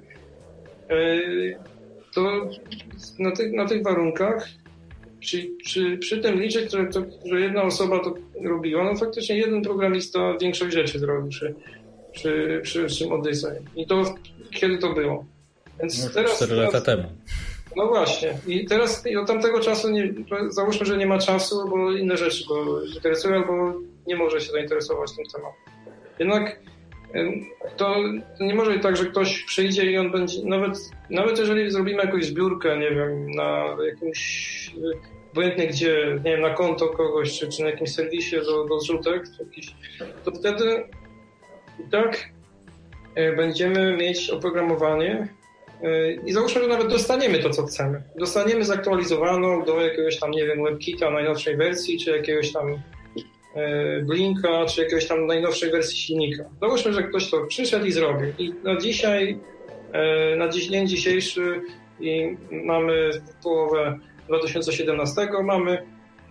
To na tych warunkach przy tym liczyć, że jedna osoba to robiła, no faktycznie jeden programista większość rzeczy zrobił przy Odyssey. I to kiedy to było? Więc teraz 4 lata temu. No właśnie. I teraz od tamtego czasu załóżmy, że nie ma czasu, bo inne rzeczy go interesują, albo nie może się zainteresować tym tematem. Jednak to nie może być tak, że ktoś przyjdzie i on będzie, nawet jeżeli zrobimy jakąś zbiórkę, nie wiem, na jakimś, obojętnie gdzie, nie wiem, na konto kogoś, czy na jakimś serwisie do zrzutek, to wtedy i tak będziemy mieć oprogramowanie i załóżmy, że nawet dostaniemy to, co chcemy. Dostaniemy zaktualizowaną do jakiegoś tam, nie wiem, WebKita najnowszej wersji, czy jakiegoś tam Blinka, czy jakiegoś tam najnowszej wersji silnika. Załóżmy, że ktoś to przyszedł i zrobił. I na dzisiaj, na dzień dzisiejszy i mamy połowę 2017, mamy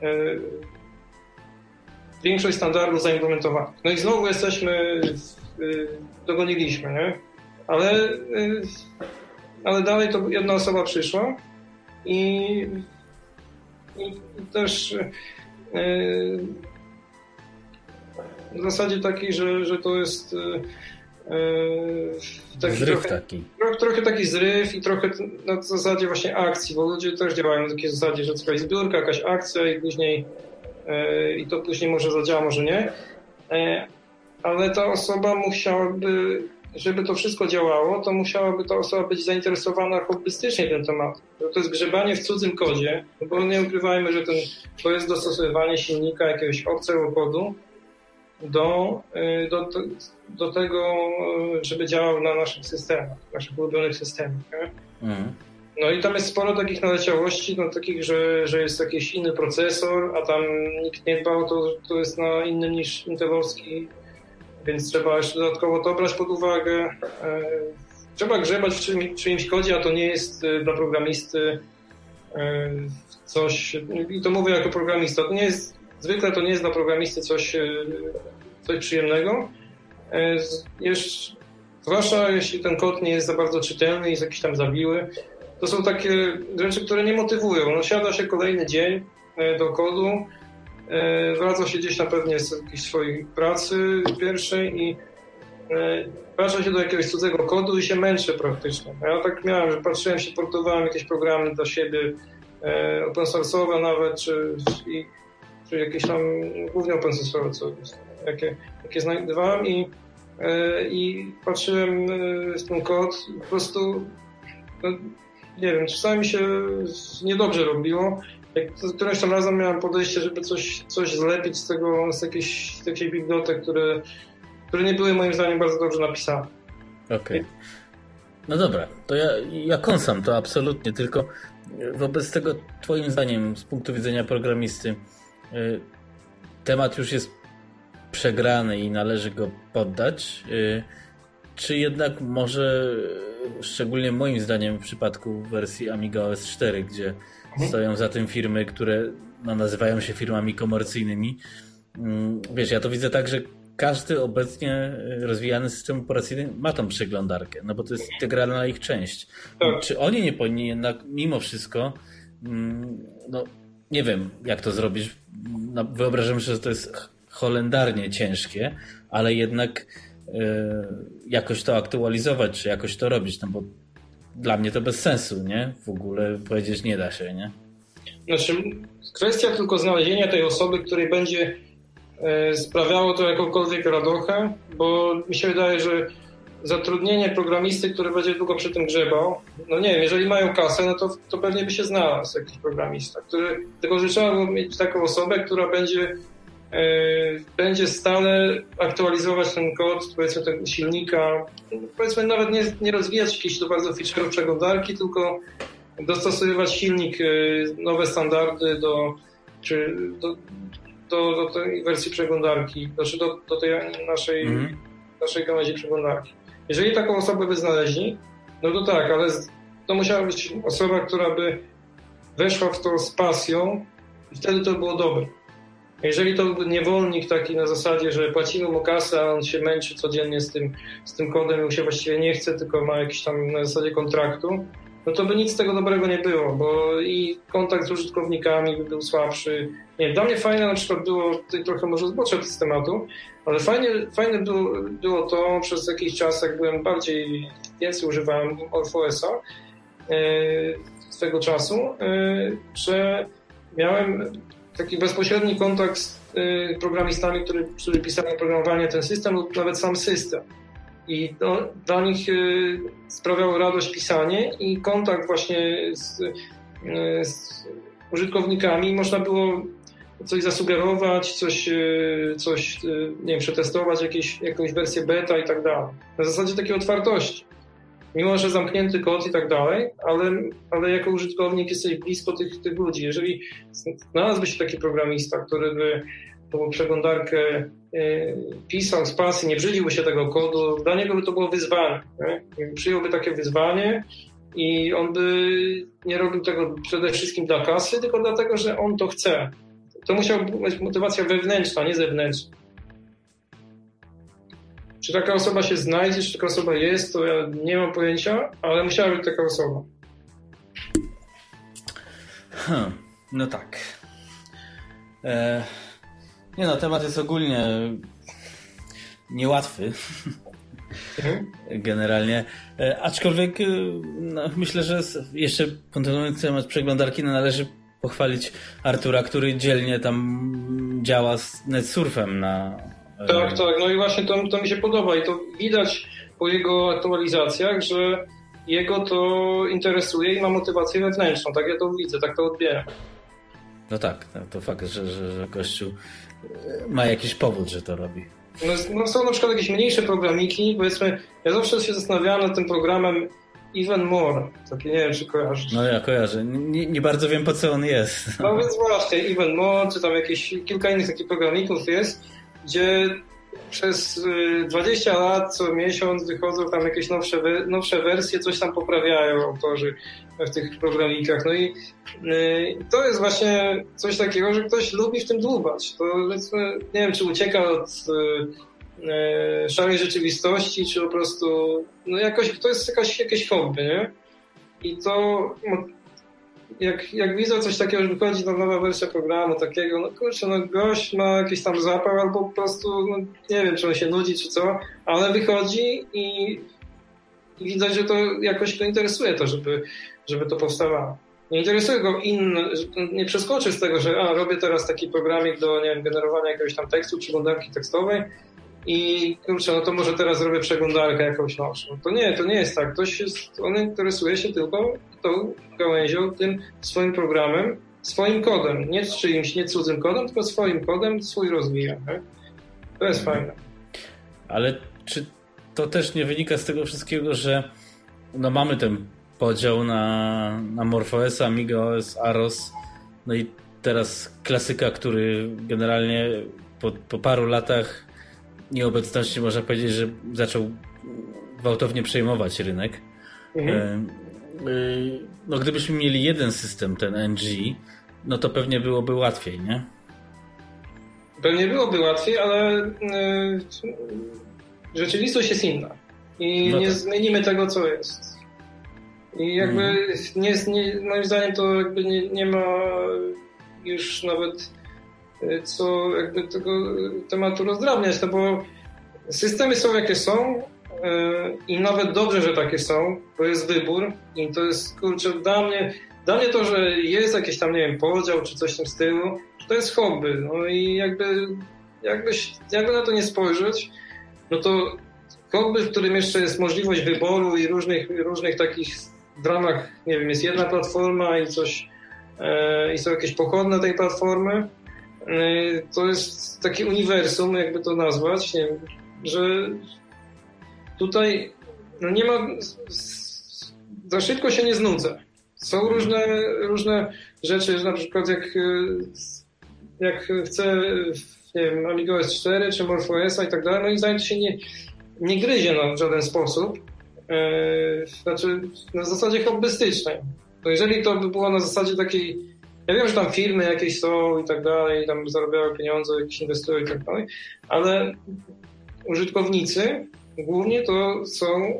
większość standardów zaimplementowanych. No i znowu dogoniliśmy, nie? Ale dalej to jedna osoba przyszła i też w zasadzie taki, że to jest taki zryw trochę taki zryw i trochę na zasadzie właśnie akcji, bo ludzie też działają na takiej zasadzie, że jakaś zbiórka, jakaś akcja i to później może zadziała, może nie. Ale ta osoba musiałaby, żeby to wszystko działało, to musiałaby ta osoba być zainteresowana hobbystycznie tym tematem. To jest grzebanie w cudzym kodzie, bo nie ukrywajmy, że to jest dostosowywanie silnika jakiegoś obcego kodu do tego, żeby działał na naszych systemach, naszych ulubionych systemach. No i tam jest sporo takich naleciałości, takich, że jest jakiś inny procesor, a tam nikt nie dbał, to jest na innym niż intelowski, więc trzeba jeszcze dodatkowo to brać pod uwagę. Trzeba grzebać w czyimś kodzie, a to nie jest dla programisty coś, i to mówię jako programista, zwykle to nie jest dla programisty coś przyjemnego. Zwłaszcza jeśli ten kod nie jest za bardzo czytelny, jest jakiś tam zawiły. To są takie rzeczy, które nie motywują. No, siada się kolejny dzień do kodu, wraca się gdzieś tam pewnie z jakiejś swojej pracy pierwszej i wraca się do jakiegoś cudzego kodu i się męczę praktycznie. Ja tak miałem, że patrzyłem się, portowałem jakieś programy dla siebie, open source'owe nawet, czy jakieś tam głównie open source'owe, jakie znajdowałem i patrzyłem w ten kod i po prostu nie wiem, czasami mi się niedobrze robiło. Któreś tam razem miałem podejście, żeby coś zlepić z jakiejś bibliotek, które nie były moim zdaniem bardzo dobrze napisane. Okej. No dobra, to ja kąsam to absolutnie, tylko wobec tego twoim zdaniem z punktu widzenia programisty temat już jest przegrany i należy go poddać, czy jednak może, szczególnie moim zdaniem w przypadku wersji Amiga OS 4, gdzie stoją za tym firmy, które nazywają się firmami komercyjnymi. Wiesz, ja to widzę tak, że każdy obecnie rozwijany system operacyjny ma tą przeglądarkę, no bo to jest integralna ich część. Czy oni nie powinni jednak mimo wszystko, no nie wiem jak to zrobić, wyobrażam sobie, że to jest holendarnie ciężkie, ale jednak jakoś to aktualizować, czy jakoś to robić, no bo dla mnie to bez sensu, nie? W ogóle powiedzieć nie da się, nie? Znaczy, kwestia tylko znalezienia tej osoby, której będzie sprawiało to jakąkolwiek radochę, bo mi się wydaje, że zatrudnienie programisty, który będzie długo przy tym grzebał, no nie wiem, jeżeli mają kasę, no to pewnie by się znalazł jakiś programista, tylko że trzeba było mieć taką osobę, która będzie stale aktualizować ten kod, powiedzmy tego silnika, powiedzmy nawet nie rozwijać jakichś to bardzo feature'ów przeglądarki, tylko dostosowywać silnik, nowe standardy do tej wersji przeglądarki, znaczy do tej naszej gałęzi przeglądarki. Jeżeli taką osobę by znaleźli, no to tak, ale to musiała być osoba, która by weszła w to z pasją i wtedy to było dobre. Jeżeli to był niewolnik taki na zasadzie, że płacimy mu kasę, a on się męczy codziennie z tym kodem i mu się właściwie nie chce, tylko ma jakiś tam na zasadzie kontraktu, no to by nic z tego dobrego nie było, bo i kontakt z użytkownikami by był słabszy. Nie, dla mnie fajne na przykład było, tutaj trochę może zboczę z tematu, ale fajne było to przez jakiś czas, jak byłem więcej używałem OS-a swego czasu, że miałem taki bezpośredni kontakt z programistami, którzy pisali oprogramowanie ten system lub nawet sam system. I dla nich sprawiało radość pisanie i kontakt właśnie z użytkownikami. Można było coś zasugerować, coś nie wiem, przetestować, jakąś wersję beta i tak dalej. Na zasadzie takiej otwartości. Mimo że zamknięty kod i tak dalej, ale jako użytkownik jesteś blisko tych ludzi. Jeżeli znalazłby się taki programista, który by tą przeglądarkę pisał z pasji, nie brzydziłby się tego kodu, dla niego by to było wyzwanie. Nie? Przyjąłby takie wyzwanie i on by nie robił tego przede wszystkim dla kasy, tylko dlatego, że on to chce. To musiała być motywacja wewnętrzna, nie zewnętrzna. Czy taka osoba się znajdzie, czy taka osoba jest, to ja nie mam pojęcia, ale musiała być taka osoba. No tak. Nie no, temat jest ogólnie niełatwy. Generalnie. Aczkolwiek no, myślę, że jeszcze kontynuując temat przeglądarki, no, należy pochwalić Artura, który dzielnie tam działa z NetSurfem na... Tak. No i właśnie to mi się podoba i to widać po jego aktualizacjach, że jego to interesuje i ma motywację wewnętrzną. Tak ja to widzę, tak to odbieram. No tak, to fakt, że Kościół ma jakiś powód, że to robi. No są na przykład jakieś mniejsze programiki, powiedzmy, ja zawsze się zastanawiałem nad tym programem Even More. Taki, nie wiem, czy kojarzysz. No ja kojarzę. Nie bardzo wiem, po co on jest. No więc właśnie, Even More, czy tam jakieś kilka innych takich programików jest, gdzie przez 20 lat co miesiąc wychodzą tam jakieś nowsze wersje, coś tam poprawiają autorzy w tych programikach. No i to jest właśnie coś takiego, że ktoś lubi w tym dłubać. To nie wiem, czy ucieka od szarej rzeczywistości, czy po prostu no jakoś, to jest jakieś hobby, nie? I to jak widzę coś takiego, że wychodzi nowa wersja programu takiego, no kurczę, no gość ma jakiś tam zapał albo po prostu, no nie wiem, czy on się nudzi, czy co, ale wychodzi i widać, że to jakoś go interesuje to, żeby to powstawało. Nie interesuje go nie przeskoczy z tego, że robię teraz taki programik do, nie wiem, generowania jakiegoś tam tekstu, przeglądarki tekstowej i kurczę, no to może teraz zrobię przeglądarkę jakąś nowszą. To nie jest tak. On interesuje się tylko tą gałęzią, tym swoim programem, swoim kodem. Nie czyimś, nie cudzym kodem, tylko swoim kodem, swój rozwija. Tak? To jest fajne. Ale czy to też nie wynika z tego wszystkiego, że no mamy ten podział na MorphOS, AmigaOS, AROS, no i teraz klasyka, który generalnie po paru latach nieobecności można powiedzieć, że zaczął gwałtownie przejmować rynek. No gdybyśmy mieli jeden system, ten NG, no to pewnie byłoby łatwiej, nie? Pewnie byłoby łatwiej, ale rzeczywistość jest inna. I no nie zmienimy tego, co jest. I jakby moim zdaniem to jakby nie ma już nawet co jakby tego tematu rozdrabniać, no bo systemy są jakie są i nawet dobrze, że takie są, bo jest wybór i to jest, kurczę, dla mnie to, że jest jakiś tam, nie wiem, podział czy coś w tym stylu, to jest hobby, no i jakby na to nie spojrzeć, no to hobby, w którym jeszcze jest możliwość wyboru i różnych takich w ramach, nie wiem, jest jedna platforma i coś i są jakieś pochodne tej platformy, to jest takie uniwersum, jakby to nazwać, nie wiem, że tutaj no nie ma, za szybko się nie znudzę. Są różne rzeczy, że na przykład jak chcę, nie wiem, AmigaOS 4 czy MorphOS i tak dalej, no i zdaje się nie gryzie w żaden sposób, znaczy na zasadzie hobbystycznej. To jeżeli to by było na zasadzie takiej, ja wiem, że tam firmy jakieś są i tak dalej, tam zarabiają pieniądze, jakieś inwestują i tak dalej, ale użytkownicy głównie to są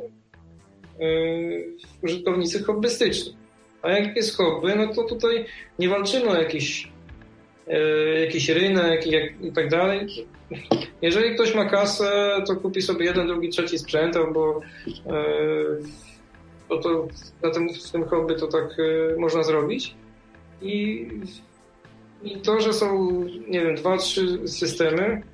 użytkownicy hobbystyczni. A jak jest hobby, no to tutaj nie walczymy o jakiś rynek i tak dalej. Jeżeli ktoś ma kasę, to kupi sobie jeden, drugi, trzeci sprzęt, albo to w tym hobby to tak można zrobić. I to, że są, nie wiem, 2-3 systemy,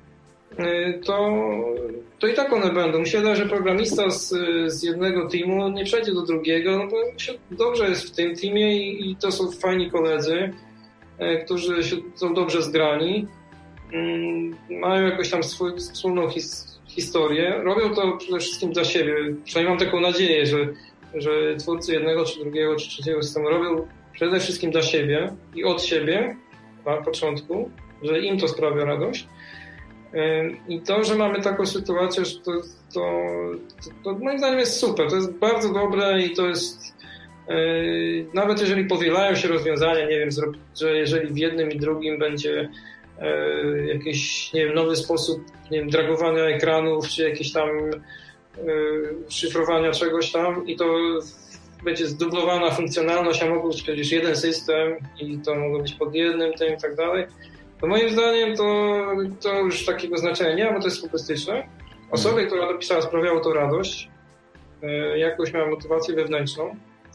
to i tak one będą. Mi się wydaje, że programista z jednego teamu nie przejdzie do drugiego, no bo się dobrze jest w tym teamie i to są fajni koledzy, którzy są dobrze zgrani, mają jakąś tam wspólną historię, robią to przede wszystkim dla siebie. Przynajmniej mam taką nadzieję, że twórcy jednego, czy drugiego, czy trzeciego systemu robią przede wszystkim dla siebie i od siebie na początku, że im to sprawia radość. I to, że mamy taką sytuację, że to moim zdaniem jest super, to jest bardzo dobre i to jest nawet jeżeli powielają się rozwiązania, nie wiem, że jeżeli w jednym i drugim będzie jakiś, nie wiem, nowy sposób, nie wiem, dragowania ekranów, czy jakieś tam szyfrowania czegoś tam i to będzie zdublowana funkcjonalność, a mógł być przecież jeden system i to mogło być pod jednym tym i tak dalej, to moim zdaniem to już takiego znaczenia nie ma, bo to jest popystyczne. Osobie, która to pisała, sprawiało to radość, jakoś miała motywację wewnętrzną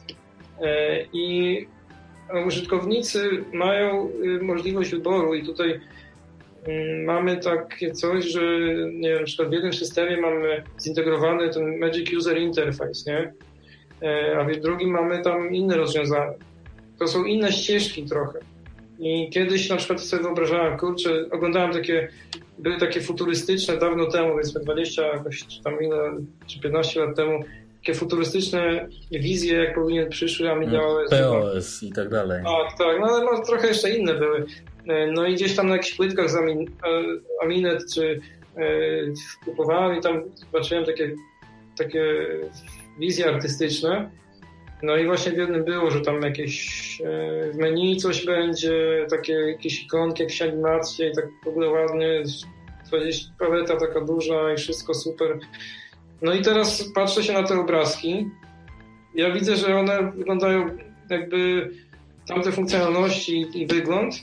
i użytkownicy mają możliwość wyboru i tutaj mamy takie coś, że nie wiem, na przykład w jednym systemie mamy zintegrowany ten Magic User Interface, nie? A w drugim mamy tam inne rozwiązania. To są inne ścieżki trochę. I kiedyś na przykład sobie wyobrażałem, kurczę, oglądałem były takie futurystyczne dawno temu, powiedzmy 20 jakoś tam ile, czy 15 lat temu, takie futurystyczne wizje, jak powinien przyszły Amiga OS. POS i tak dalej. Tak, no ale trochę jeszcze inne były. No i gdzieś tam na jakichś płytkach z Aminet czy kupowałem i tam zobaczyłem takie wizje artystyczne. No i właśnie w jednym było, że tam jakieś w menu coś będzie, jakieś ikonki, jakieś animacje i tak w ogóle ładnie, 20 paleta taka duża i wszystko super. No i teraz patrzę się na te obrazki. Ja widzę, że one wyglądają jakby tamte funkcjonalności i wygląd.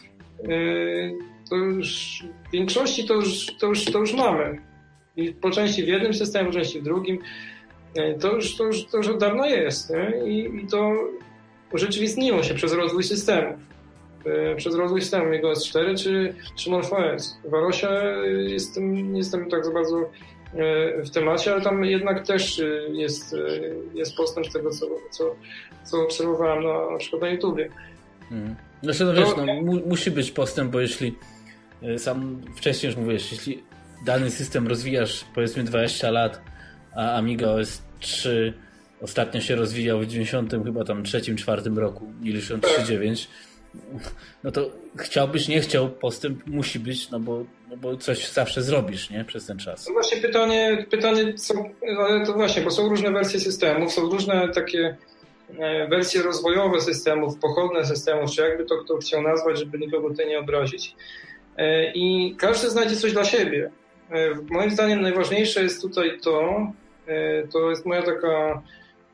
To już w większości to już mamy. I po części w jednym systemie, po części w drugim. To już od dawna jest, nie? I to urzeczywistniło się przez rozwój systemów. Przez rozwój systemu Amiga OS 4 czy MorphOS. W Arosie nie jestem tak za bardzo w temacie, ale tam jednak też jest postęp z tego, co obserwowałem na przykład na YouTubie. Znaczy, no wiesz, musi być postęp, bo jeśli sam wcześniej już mówiłeś, jeśli dany system rozwijasz powiedzmy 20 lat, a Amiga OS 3 ostatnio się rozwijał w 90 chyba tam 3-4 roku, nie licząc 3.9, no to chciałbyś, nie chciał, postęp musi być, no bo coś zawsze zrobisz, nie? Przez ten czas. No właśnie pytanie ale to właśnie, bo są różne wersje systemów, są różne takie wersje rozwojowe systemów, pochodne systemów, czy jakby to kto chciał nazwać, żeby nikogo tutaj nie obrazić. I każdy znajdzie coś dla siebie. Moim zdaniem najważniejsze jest tutaj to jest moja taka,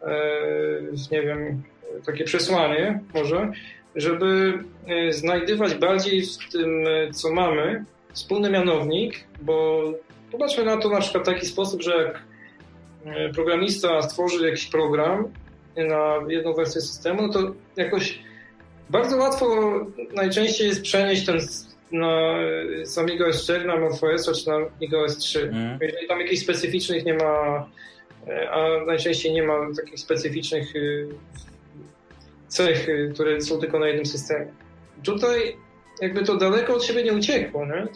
nie wiem, takie przesłanie może, żeby znajdywać bardziej w tym, co mamy, wspólny mianownik, bo popatrzmy na to na przykład w taki sposób, że jak programista stworzy jakiś program na jedną wersję systemu, no to jakoś bardzo łatwo najczęściej jest przenieść ten z Amiga OS 4 na MorphOS czy na Amiga OS 3. Jeżeli tam jakichś specyficznych nie ma, a najczęściej nie ma takich specyficznych cech, które są tylko na jednym systemie. Tutaj jakby to daleko od siebie nie uciekło, nie?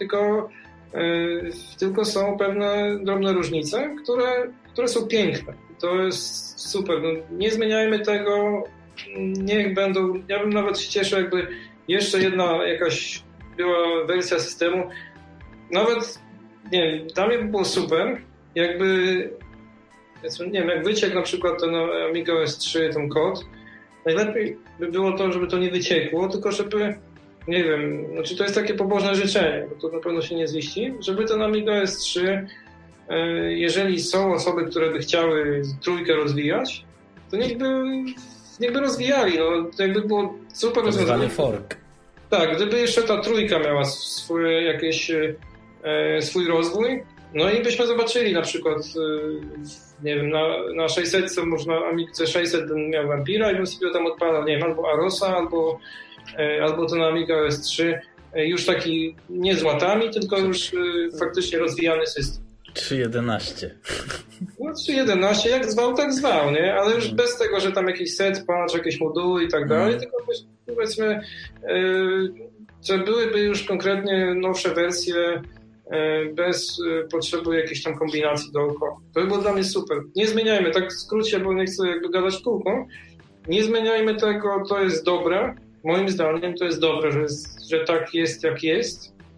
Tylko są pewne drobne różnice, które są piękne. To jest super. No, nie zmieniajmy tego, niech będą, ja bym nawet się cieszył, jakby jeszcze jedna jakaś była wersja systemu. Nawet, nie wiem, dla mnie by było super, jakby, nie wiem, jak wyciekł na przykład ten Amiga OS 3, ten kod, najlepiej by było to, żeby to nie wyciekło, tylko żeby, nie wiem, znaczy to jest takie pobożne życzenie, bo to na pewno się nie ziści, żeby ten Amiga OS 3, jeżeli są osoby, które by chciały trójkę rozwijać, to niechby rozwijali, no, to jakby było super rozwiązanie. Fork. Tak, gdyby jeszcze ta trójka miała swój rozwój, no i byśmy zobaczyli na przykład, nie wiem, na 600 można Amigce 600 miał Vampira i bym sobie tam odpalał, nie wiem, albo Arosa, albo ten Amiga OS 3, już taki nie z łatami, tylko już faktycznie rozwijany system. 3.11. No 3.11, jak zwał, tak zwał, nie? Ale już bez tego, że tam jakiś set, patch, jakieś moduły i tak dalej, tylko powiedzmy, że byłyby już konkretnie nowsze wersje bez potrzeby jakiejś tam kombinacji dookoła. To by było dla mnie super. Nie zmieniajmy, tak w skrócie, bo nie chcę jakby gadać w kółko, nie zmieniajmy tego, to jest dobre. Moim zdaniem to jest dobre, że tak jest jak jest.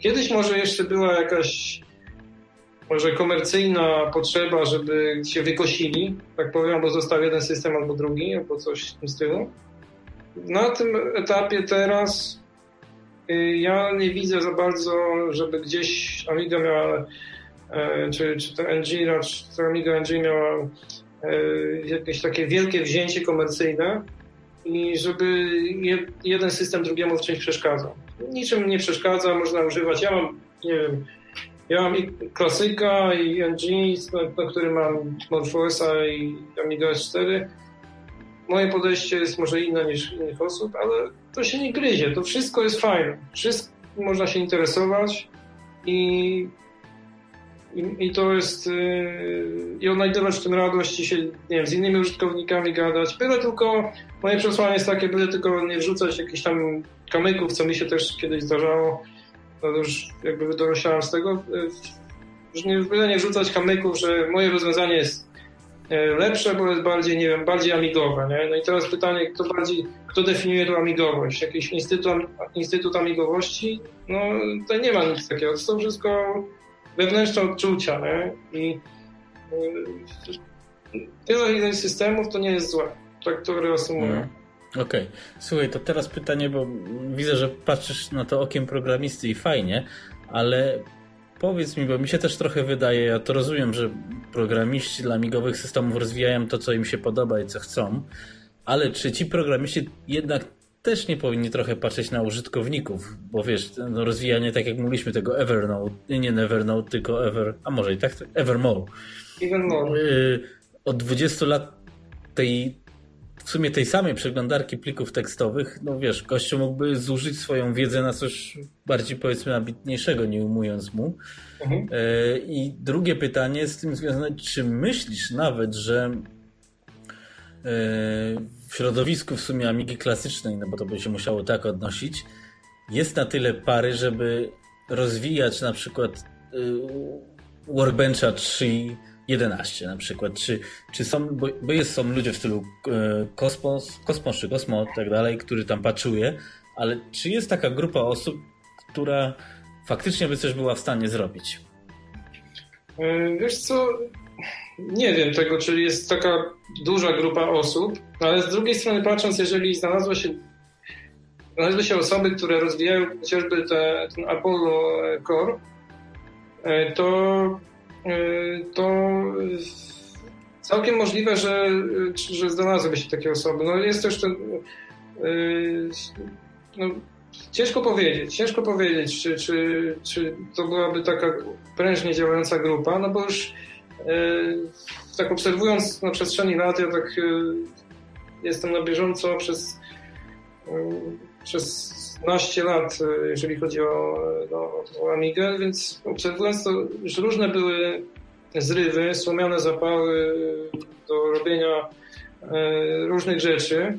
kiedyś może jeszcze była jakaś może komercyjna potrzeba, żeby się wykosili, tak powiem, bo został jeden system albo drugi, albo coś w tym stylu. Na tym etapie teraz ja nie widzę za bardzo, żeby gdzieś Amiga miała, czy to NG, czy to Amiga NG miała jakieś takie wielkie wzięcie komercyjne i żeby jeden system drugiemu w czymś przeszkadzał. Niczym nie przeszkadza, można używać. Ja mam, nie wiem, ja mam i klasyka, i NG, na którym mam MorphOS-a i Amiga S4. Moje podejście jest może inne niż innych osób, ale to się nie gryzie. To wszystko jest fajne. Wszystko można się interesować i to jest i odnajdywać w tym radość i się, nie wiem, z innymi użytkownikami gadać. Byle tylko, moje przesłanie jest takie, byle tylko nie wrzucać jakichś tam kamyków, co mi się też kiedyś zdarzało. No to już jakby wydoroślałem z tego. Byle nie wrzucać kamyków, że moje rozwiązanie jest lepsze, bo jest bardziej, nie wiem, bardziej amigowe, nie? No i teraz pytanie, kto definiuje tą amigowość? Jakiś instytut amigowości? No to nie ma nic takiego. To są wszystko wewnętrzne odczucia, nie? I tyle systemów to nie jest złe. Tak to reasumuję. Okej. Słuchaj, to teraz pytanie, bo widzę, że patrzysz na to okiem programisty i fajnie, ale powiedz mi, bo mi się też trochę wydaje, ja to rozumiem, że programiści dla amigowych systemów rozwijają to, co im się podoba i co chcą, ale czy ci programiści jednak też nie powinni trochę patrzeć na użytkowników, bo wiesz, no rozwijanie, tak jak mówiliśmy, tego Evernote, nie Evernote, tylko a może i tak, Evermore. Od 20 lat w sumie tej samej przeglądarki plików tekstowych, no wiesz, gościu mógłby zużyć swoją wiedzę na coś bardziej, powiedzmy, ambitniejszego, nie ujmując mu. I drugie pytanie z tym związane, czy myślisz nawet, że w środowisku w sumie Amigi klasycznej, no bo to by się musiało tak odnosić, jest na tyle pary, żeby rozwijać na przykład Workbencha 3.11 na przykład, czy są, bo są ludzie w stylu Kosmos czy Cosmo, tak dalej, który tam paczuje, ale czy jest taka grupa osób, która faktycznie by coś była w stanie zrobić? Wiesz co, nie wiem tego, czy jest taka duża grupa osób, ale z drugiej strony patrząc, jeżeli znalazły się osoby, które rozwijają chociażby ten Apollo Core, to całkiem możliwe, że znalazłyby się takie osoby. No jest też ten ciężko powiedzieć, czy to byłaby taka prężnie działająca grupa, no bo już tak obserwując na przestrzeni lat, ja tak jestem na bieżąco przez 16 lat, jeżeli chodzi o Amigę, więc obserwując to, że różne były zrywy, słomiane zapały do robienia różnych rzeczy.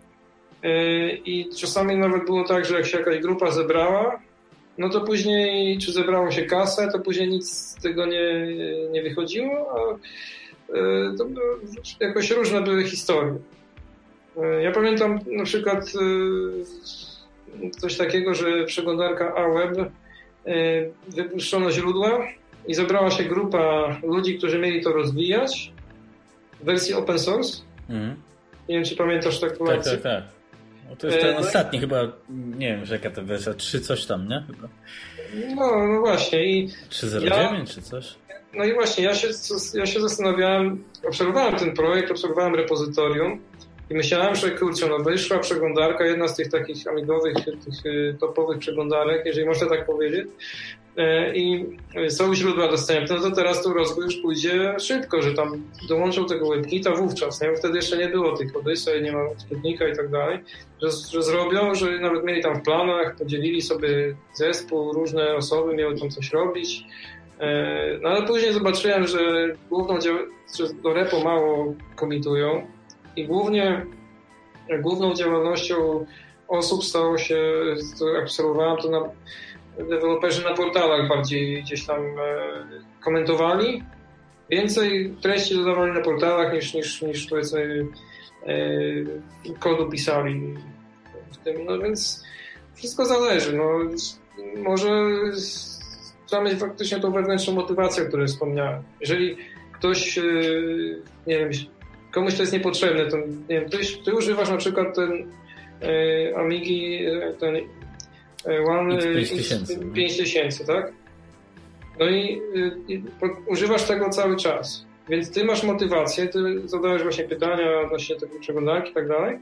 I czasami nawet było tak, że jak się jakaś grupa zebrała, no to później, czy zebrało się kasę, to później nic z tego nie wychodziło, a to jakoś różne były historie. Ja pamiętam na przykład coś takiego, że przeglądarka AWeb wypuszczono źródła i zebrała się grupa ludzi, którzy mieli to rozwijać w wersji open source. Nie wiem, czy pamiętasz taką akcję? Tak. No to jest ten ostatni chyba, nie wiem, że jaka to wersja, 3 coś tam, nie? Chyba. No właśnie. 3.09 czy coś? No i właśnie, ja się zastanawiałem, obserwowałem ten projekt, obserwowałem repozytorium i myślałem, że kurczę, no wyszła przeglądarka, jedna z tych takich amigowych, tych topowych przeglądarek, jeżeli można tak powiedzieć, i są źródła dostępne, no to teraz to rozwój już pójdzie szybko, że tam dołączą tego WebKita wówczas, nie? Wtedy jeszcze nie było tych Odyssey, nie ma Sputnika i tak dalej, że zrobią, że nawet mieli tam w planach, podzielili sobie zespół, różne osoby miały tam coś robić, no ale później zobaczyłem, że do repo mało komitują i główną działalnością osób stało się, jak obserwowałem, to deweloperzy na portalach bardziej gdzieś tam komentowali. Więcej treści dodawali na portalach niż powiedzmy kodu pisali w tym. No więc wszystko zależy. No, może trzeba mieć faktycznie tą wewnętrzną motywację, o której wspomniałem. Jeżeli ktoś, nie wiem, komuś to jest niepotrzebne, to nie wiem, ty używasz na przykład ten Amigi, ten One X5000, tak? No i używasz tego cały czas. Więc ty masz motywację, ty zadałeś właśnie pytania odnośnie tej przeglądarki i tak dalej.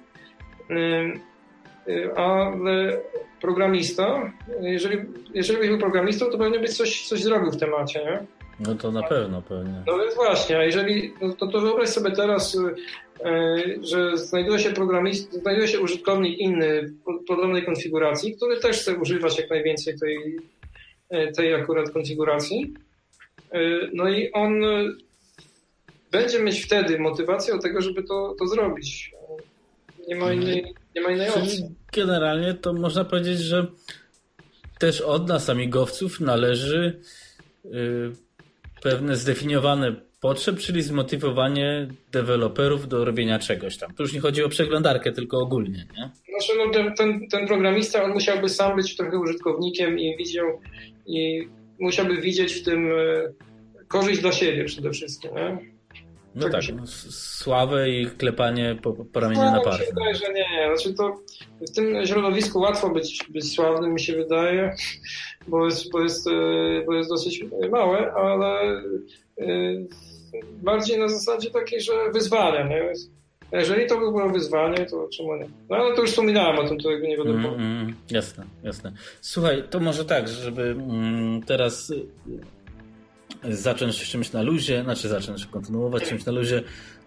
Ale programista, jeżeli byś był programistą, to pewnie byś coś zrobił w temacie, nie? No to na pewno, pewnie. No więc właśnie, a jeżeli, no to wyobraź sobie teraz, że znajduje się użytkownik inny podobnej konfiguracji, który też chce używać jak najwięcej tej akurat konfiguracji. No i on będzie mieć wtedy motywację do tego, żeby to zrobić. Nie ma innej opcji. Czyli generalnie to można powiedzieć, że też od nas, amigowców, należy pewne zdefiniowane potrzeb, czyli zmotywowanie deweloperów do robienia czegoś tam. Tu już nie chodzi o przeglądarkę, tylko ogólnie, nie? Znaczy, no, ten programista, on musiałby sam być trochę użytkownikiem i musiałby widzieć w tym korzyść dla siebie przede wszystkim, nie? No tak, sławę i klepanie po ramieniu na parę. Mi się wydaje, że nie. Znaczy to w tym środowisku łatwo być sławnym, mi się wydaje, bo jest dosyć małe, ale bardziej na zasadzie takiej, że wyzwania. Nie? Jeżeli to by było wyzwanie, to czemu nie? No ale to już wspominałem o tym, to jakby nie wiadomo. Jasne. Słuchaj, to może tak, żeby teraz zacząć czymś na luzie, kontynuować czymś na luzie.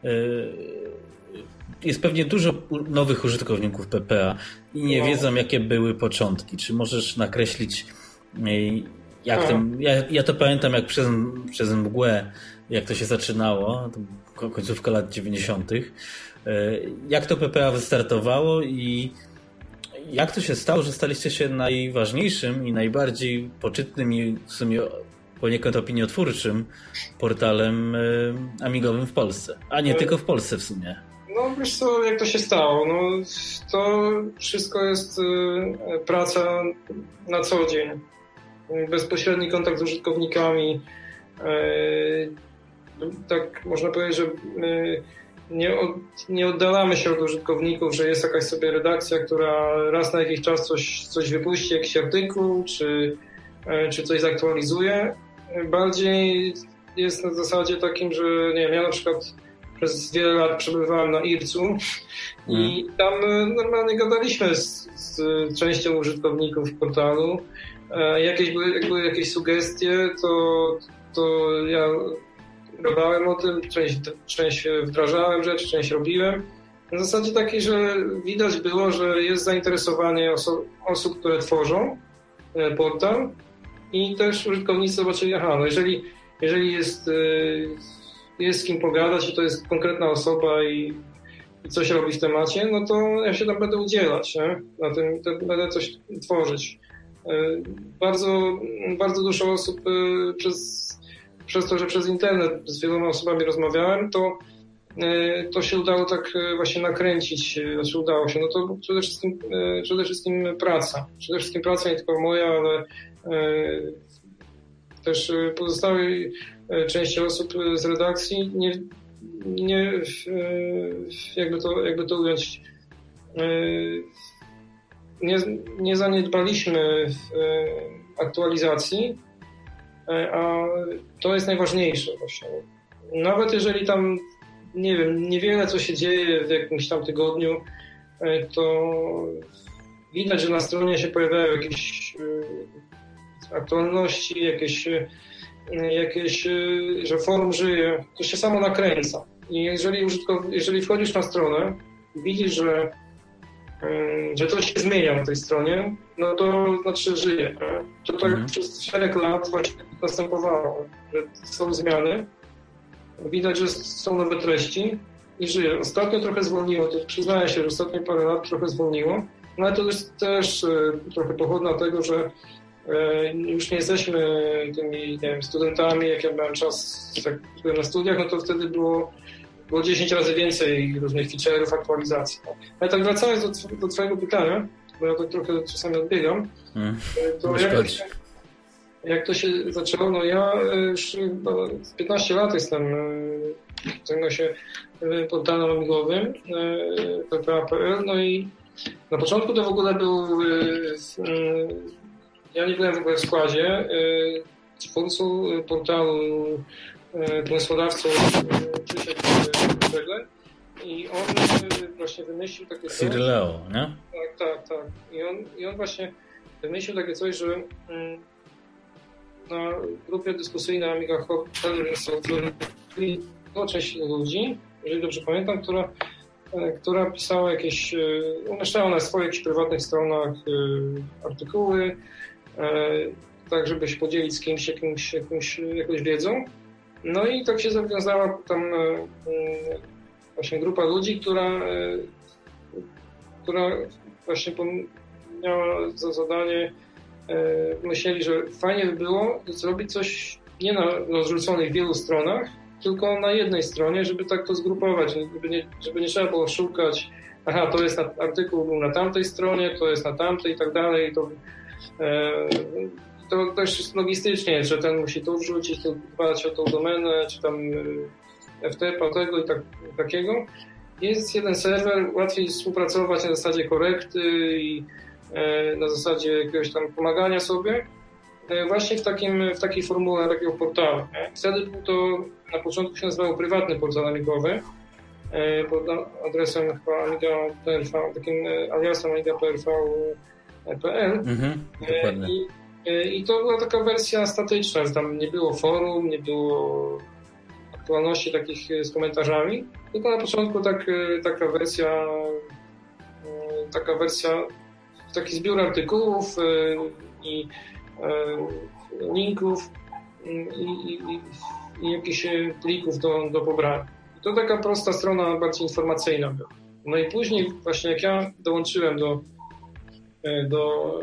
Jest pewnie dużo nowych użytkowników PPA i nie wiedzą, jakie były początki. Czy możesz nakreślić, jak ja to pamiętam, jak przez mgłę, jak to się zaczynało, to końcówka lat 90. Jak to PPA wystartowało i jak to się stało, że staliście się najważniejszym i najbardziej poczytnym i w sumie poniekąd opiniotwórczym portalem amigowym w Polsce. A nie tylko w Polsce w sumie. No wiesz co, jak to się stało? No, to wszystko jest praca na co dzień. Bezpośredni kontakt z użytkownikami. Tak można powiedzieć, że nie oddalamy się od użytkowników, że jest jakaś sobie redakcja, która raz na jakiś czas coś wypuści, jakiś artykuł, czy coś zaktualizuje. Bardziej jest na zasadzie takim, że nie wiem, ja na przykład przez wiele lat przebywałem na IRC-u i tam normalnie gadaliśmy z częścią użytkowników portalu. Jak były jakieś sugestie, to ja gadałem o tym, część wdrażałem rzeczy, część robiłem. Na zasadzie takiej, że widać było, że jest zainteresowanie osób, które tworzą portal i też użytkownicy zobaczyli, no jeżeli jest z kim pogadać i to jest konkretna osoba i coś robi w temacie, no to ja się tam będę udzielać, nie? Na tym będę coś tworzyć. Bardzo, bardzo dużo osób przez to, że przez internet z wieloma osobami rozmawiałem, to się udało tak właśnie nakręcić, znaczy udało się, no to przede wszystkim praca. Przede wszystkim praca nie tylko moja, ale też pozostałej części osób z redakcji jakby to ująć, nie zaniedbaliśmy aktualizacji, a to jest najważniejsze właśnie. Nawet jeżeli tam, nie wiem, niewiele co się dzieje w jakimś tam tygodniu, to widać, że na stronie się pojawiają jakieś aktualności, jakieś, że forum żyje, to się samo nakręca. I jeżeli wchodzisz na stronę i widzisz, że coś się zmienia na tej stronie, no to znaczy żyje. To tak przez szereg lat właśnie następowało, że są zmiany, widać, że są nowe treści i żyje. Ostatnio trochę zwolniło, to przyznaję się, że ostatnie parę lat trochę zwolniło, no ale to jest też trochę pochodna tego, że już nie jesteśmy tymi, nie wiem, studentami, jak ja miałem czas, jak byłem na studiach, no to wtedy było 10 razy więcej różnych feature'ów, aktualizacji. Ale tak wracając do twojego pytania, bo ja tak trochę czasami odbiegam. To jak to się zaczęło? No ja już 15 lat jestem, zajmuję się portalem amigowym PPA.pl, no i na początku to w ogóle był, ja nie byłem w ogóle w składzie, twórcą portalu, pomysłodawcą Krzysiek Żegle i on właśnie wymyślił takie coś. Cyrleo, nie? Tak. I on właśnie wymyślił takie coś, że na grupie dyskusyjnej Amiga była część ludzi, jeżeli dobrze pamiętam, która pisała jakieś, umieszczała na swoich jakichś prywatnych stronach artykuły, tak żeby się podzielić z kimś jakąś wiedzą. No i tak się zawiązała tam właśnie grupa ludzi, która właśnie miała za zadanie, myśleli, że fajnie by było zrobić coś nie na rozrzuconych wielu stronach, tylko na jednej stronie, żeby tak to zgrupować, żeby nie trzeba było szukać, to jest artykuł był na tamtej stronie, to jest na tamtej i tak dalej. To też jest logistycznie, że ten musi tu wrzucić, tu dbać o tą domenę, czy tam FTP tego i takiego. Jest jeden serwer, łatwiej współpracować na zasadzie korekty i na zasadzie jakiegoś tam pomagania sobie. Właśnie w takiej formule takiego portalu. Wtedy był to, na początku się nazywało prywatny portal amigowy, pod adresem chyba amiga.prv, takim aliasem amiga.prv.pl. Dokładnie. I to była taka wersja statyczna, że tam nie było forum, nie było aktualności takich z komentarzami, tylko na początku taka wersja, taki zbiór artykułów i linków i jakichś plików do pobrania. I to taka prosta strona, bardziej informacyjna była. No i później właśnie jak ja dołączyłem do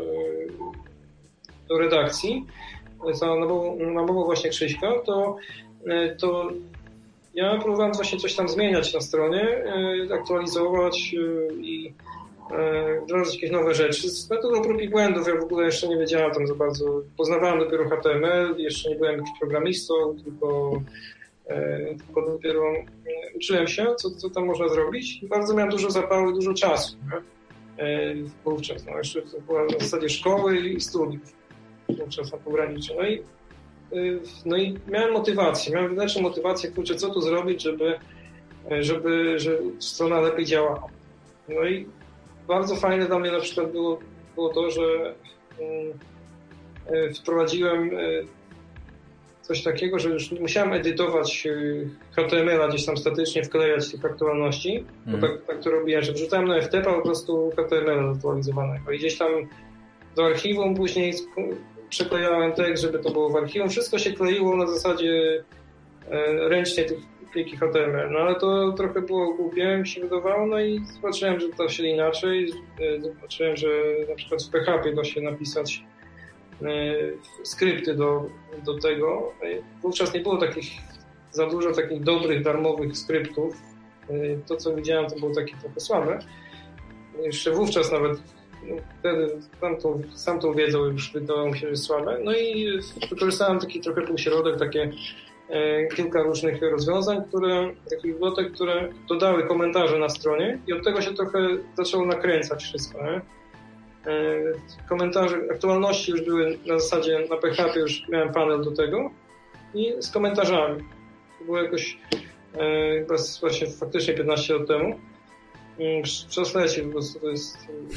redakcji za namową właśnie Krzyśka, to ja próbowałem właśnie coś tam zmieniać na stronie, aktualizować i wdrożyć jakieś nowe rzeczy. Z metodą prób i błędów ja w ogóle jeszcze nie wiedziałem tam za bardzo. Poznawałem dopiero HTML, jeszcze nie byłem jakimś programistą, tylko dopiero uczyłem się, co tam można zrobić. Bardzo miałem dużo zapału i dużo czasu wówczas. Jeszcze to była na zasadzie szkoły i studiów. Wówczas na pogranicze. No i miałem wewnętrzną motywację, co tu zrobić, żeby strona lepiej działała. No i bardzo fajne dla mnie na przykład było to, że wprowadziłem coś takiego, że już nie musiałem edytować HTML-a gdzieś tam statycznie, wklejać tych aktualności, bo tak to robiłem, że wrzucałem na FTP po prostu HTML zaktualizowanego i gdzieś tam do archiwum później przyklejałem tekst, żeby to było w archiwum. Wszystko się kleiło na zasadzie ręcznie tych pliki HTML. No ale to trochę było głupie, mi się wydawało, no i zobaczyłem, że to się inaczej. Zobaczyłem, że na przykład w PHP da się napisać skrypty do tego. Wówczas nie było za dużo takich dobrych, darmowych skryptów. To, co widziałem, to było takie trochę słabe. Jeszcze wówczas nawet wtedy tą wiedzą już wydawało mi się, że jest słabe. No i wykorzystałem taki trochę półśrodek, kilka różnych rozwiązań, takich bibliotek, które dodały komentarze na stronie i od tego się trochę zaczęło nakręcać wszystko. Nie? Komentarze, aktualności już były na zasadzie, na PHP już miałem panel do tego i z komentarzami. To było jakoś właśnie faktycznie 15 lat temu. Przeslecie po prostu to jest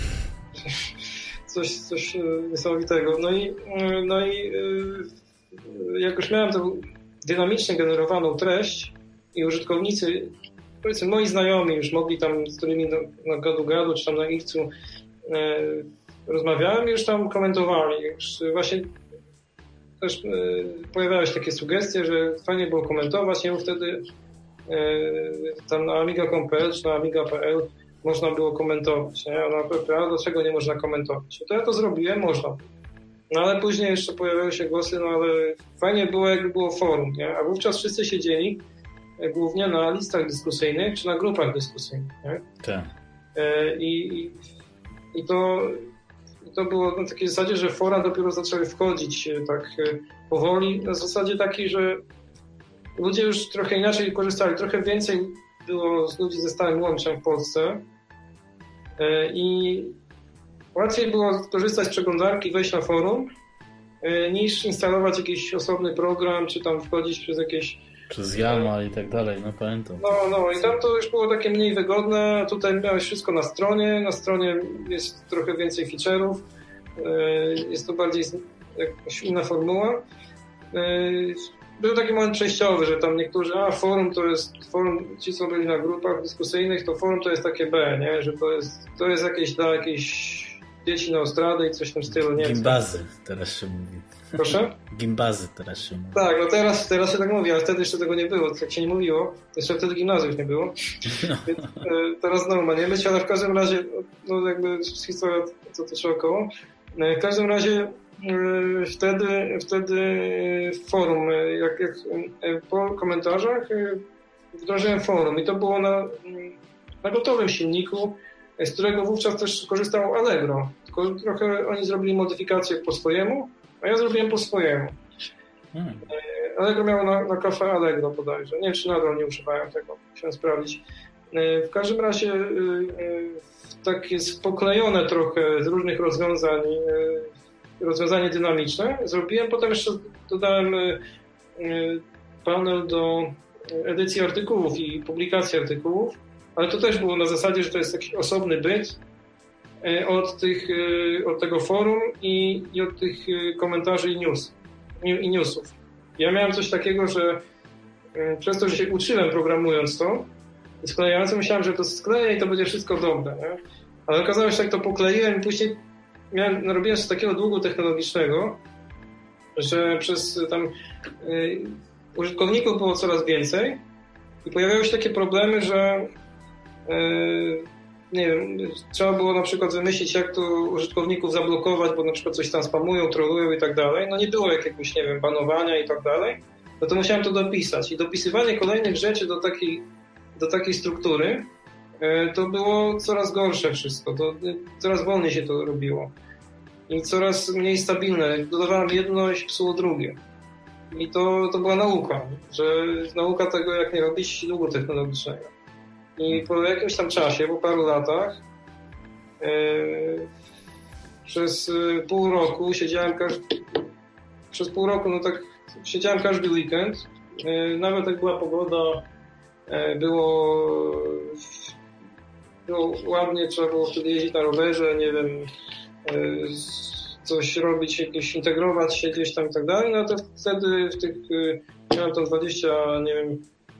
coś niesamowitego. No i jakoś miałem tę dynamicznie generowaną treść i użytkownicy, powiedzmy moi znajomi już mogli tam, z którymi na gadu czy tam na Xu rozmawiałem, już tam komentowali. Już właśnie też pojawiały się takie sugestie, że fajnie było komentować. Ja wtedy tam na amiga.pl czy na amiga.pl można było komentować. Nie? A na PPA dlaczego nie można komentować? To ja to zrobiłem, można. No ale później jeszcze pojawiały się głosy, no ale fajnie było, jakby było forum, nie? A wówczas wszyscy siedzieli głównie na listach dyskusyjnych czy na grupach dyskusyjnych. Nie? Tak. I to to było na takiej zasadzie, że fora dopiero zaczęły wchodzić tak powoli. Na zasadzie takiej, że ludzie już trochę inaczej korzystali. Trochę więcej było ludzi ze stałym łączem w Polsce i łatwiej było korzystać z przeglądarki, wejść na forum, niż instalować jakiś osobny program, czy tam wchodzić przez jakieś... Przez YAML i tak dalej, no pamiętam. No i tam to już było takie mniej wygodne. Tutaj miałeś wszystko na stronie. Na stronie jest trochę więcej feature'ów. Jest to bardziej jakaś inna formuła. Był taki moment przejściowy, że tam niektórzy, forum to jest, forum, ci co byli na grupach dyskusyjnych, to forum to jest takie B, nie? Że to jest jakieś dla jakiejś dzieci na ostradę i coś w tym stylu, nie? Gimbazy teraz się mówi. Proszę? Gimbazy teraz się mówi. Tak, no teraz się tak mówi, ale wtedy jeszcze tego nie było, tak się nie mówiło. Jeszcze wtedy gimnazjów nie było. Więc, teraz znowu ma nie być, ale w każdym razie, no jakby historia, co to się około. W każdym razie wtedy forum, jak po komentarzach wdrożyłem forum i to było na gotowym silniku, z którego wówczas też korzystało Allegro. Tylko trochę oni zrobili modyfikację po swojemu, a ja zrobiłem po swojemu. Allegro miało na kafe Allegro bodajże. Nie wiem, czy nadal nie używają tego. Chciałem sprawdzić. W każdym razie takie spoklejone trochę z różnych rozwiązań rozwiązanie dynamiczne zrobiłem. Potem jeszcze dodałem panel do edycji artykułów i publikacji artykułów, ale to też było na zasadzie, że to jest jakiś osobny byt od tego forum i od tych komentarzy i newsów. Ja miałem coś takiego, że przez to, że się uczyłem programując to, sklejając, myślałem, że to skleję i to będzie wszystko dobre. Nie? Ale okazało się, że tak to pokleiłem i później narobiłem coś takiego długu technologicznego, że przez tam użytkowników było coraz więcej i pojawiały się takie problemy, że nie wiem, trzeba było na przykład wymyślić, jak tu użytkowników zablokować, bo na przykład coś tam spamują, trollują i tak dalej. No nie było jakiegoś, nie wiem, banowania i tak dalej. No to musiałem to dopisać. I dopisywanie kolejnych rzeczy do takiej struktury to było coraz gorsze wszystko. To coraz wolniej się to robiło. I coraz mniej stabilne. Dodawałem jedno i psuło drugie. I to była nauka, że nauka tego, jak nie robić długu technologicznego. I po jakimś tam czasie, po paru latach, przez pół roku siedziałem każdy weekend. Nawet jak była pogoda, było ładnie, trzeba było wtedy jeździć na rowerze, nie wiem, coś robić, jakieś integrować się gdzieś tam i tak dalej, no to wtedy miałem tam 20, nie wiem,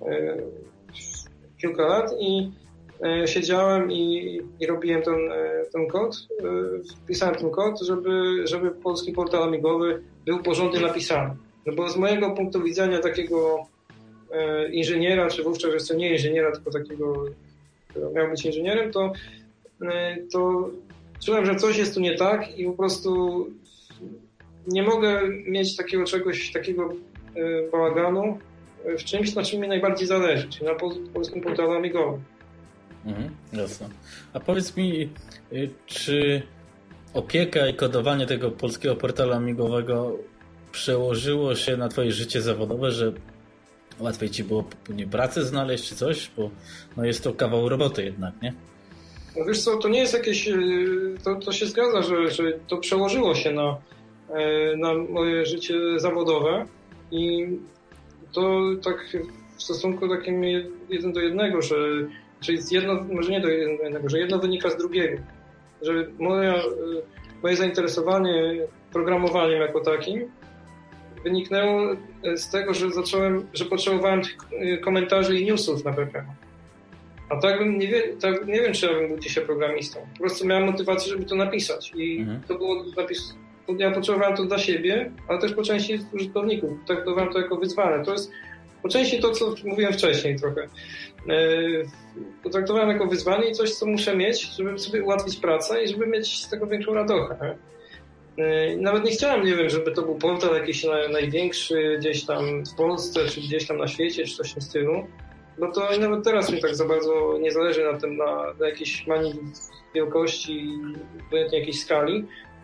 kilka lat i siedziałem i robiłem ten kod, wpisałem ten kod, żeby polski portal amigowy był porządnie napisany. No bo z mojego punktu widzenia takiego inżyniera, czy wówczas jeszcze nie inżyniera, tylko takiego, który miał być inżynierem, to czułem, że coś jest tu nie tak i po prostu nie mogę mieć takiego bałaganu w czymś, na czym mi najbardziej zależy, czyli na polskim portalu amigowym. Jasne. A powiedz mi, czy opieka i kodowanie tego polskiego portalu amigowego przełożyło się na twoje życie zawodowe, że łatwiej ci było pracę znaleźć czy coś? Bo no jest to kawał roboty jednak, nie? No wiesz co, to nie jest jakieś... To się zgadza, że to przełożyło się na moje życie zawodowe i to tak w stosunku takim 1 do 1, że jest jedno, może nie do 1 do 1, że jedno wynika z drugiego. Że moje zainteresowanie programowaniem jako takim wyniknęło z tego, że potrzebowałem tych komentarzy i newsów na PPA. A tak bym nie wiem, czy ja bym był dzisiaj programistą. Po prostu miałem motywację, żeby to napisać. I to było ja potrzebowałem to dla siebie, ale też po części użytkowników. Traktowałem to jako wyzwanie. To jest po części to, co mówiłem wcześniej trochę. Potraktowałem jako wyzwanie i coś, co muszę mieć, żeby sobie ułatwić pracę i żeby mieć z tego większą radochę. Nawet nie chciałem, nie wiem, żeby to był portal jakiś największy gdzieś tam w Polsce, czy gdzieś tam na świecie, czy coś w tym stylu. No to i nawet teraz mi tak za bardzo nie zależy na tym, na jakiejś manii wielkości, obojętnie jakiejś skali.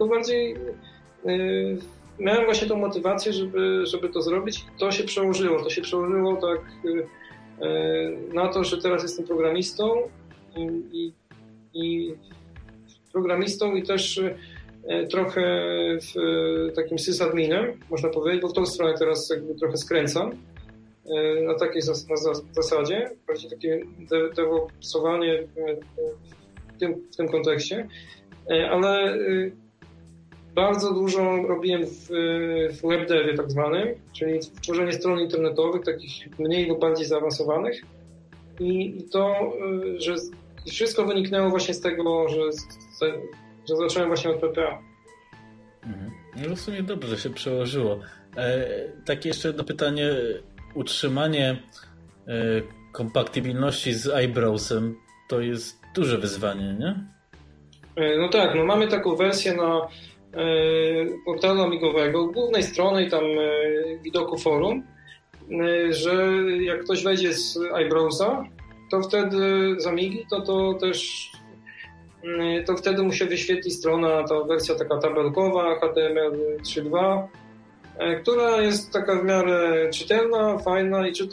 tylko bardziej miałem właśnie tą motywację, żeby to zrobić. To się przełożyło. To się przełożyło tak na to, że teraz jestem programistą i programistą i też trochę takim sysadminem, można powiedzieć, bo w tą stronę teraz jakby trochę skręcam na takiej zasadzie, bardziej takie DevOpsowanie w tym kontekście, ale bardzo dużo robiłem w webdevie tak zwanym, czyli tworzenie stron internetowych, takich mniej lub bardziej zaawansowanych i to, że wszystko wyniknęło właśnie z tego, że zacząłem właśnie od PPA. No w sumie dobrze się przełożyło. Takie jeszcze jedno pytanie. Utrzymanie kompatybilności z iBrowsem to jest duże wyzwanie, nie? No tak, no mamy taką wersję na portalu amigowego, głównej strony i tam widoku forum, że jak ktoś wejdzie z iBrowsa, to wtedy z Amigi, to też to wtedy mu się wyświetli strona, ta wersja taka tabelkowa, HTML 3.2, która jest taka w miarę czytelna, fajna i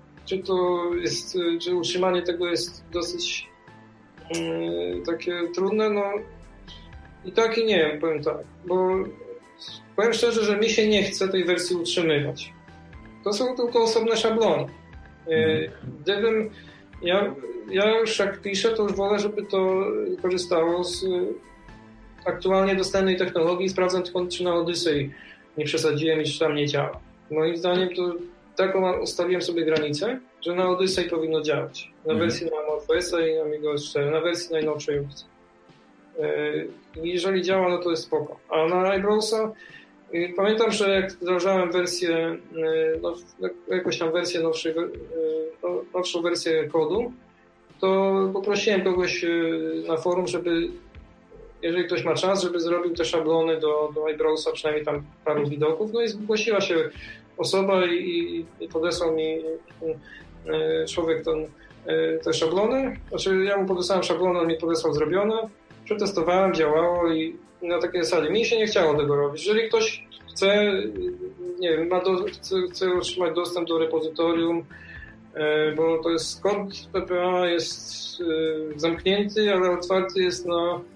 czy utrzymanie tego jest dosyć takie trudne, no i tak i nie, powiem tak, bo powiem szczerze, że mi się nie chce tej wersji utrzymywać. To są tylko osobne szablony. Gdybym ja już jak piszę, to już wolę, żeby to korzystało z aktualnie dostępnej technologii i sprawdzam tylko, czy na Odyssey nie przesadziłem i czy tam nie działa. Moim zdaniem to taką ustawiłem sobie granicę, że na Odyssey powinno działać. Na wersji na MorphOS i na MigOS 4, na wersji najnowszej opcji. Jeżeli działa, no to jest spoko. A na iBrowsa pamiętam, że jak wdrażałem wersję, jakąś tam wersję nowszą wersję kodu, to poprosiłem kogoś na forum, żeby, jeżeli ktoś ma czas, żeby zrobił te szablony do iBrowsa, przynajmniej tam paru widoków. No i zgłosiła się osoba i podesłał mi człowiek te szablony. Znaczy ja mu podesłałem szablony, on mi podesłał zrobione. Przetestowałem, działało i na takiej zasadzie. Mi się nie chciało tego robić. Jeżeli ktoś chce, nie wiem, chce otrzymać dostęp do repozytorium, bo to jest kod PPA jest zamknięty, ale otwarty jest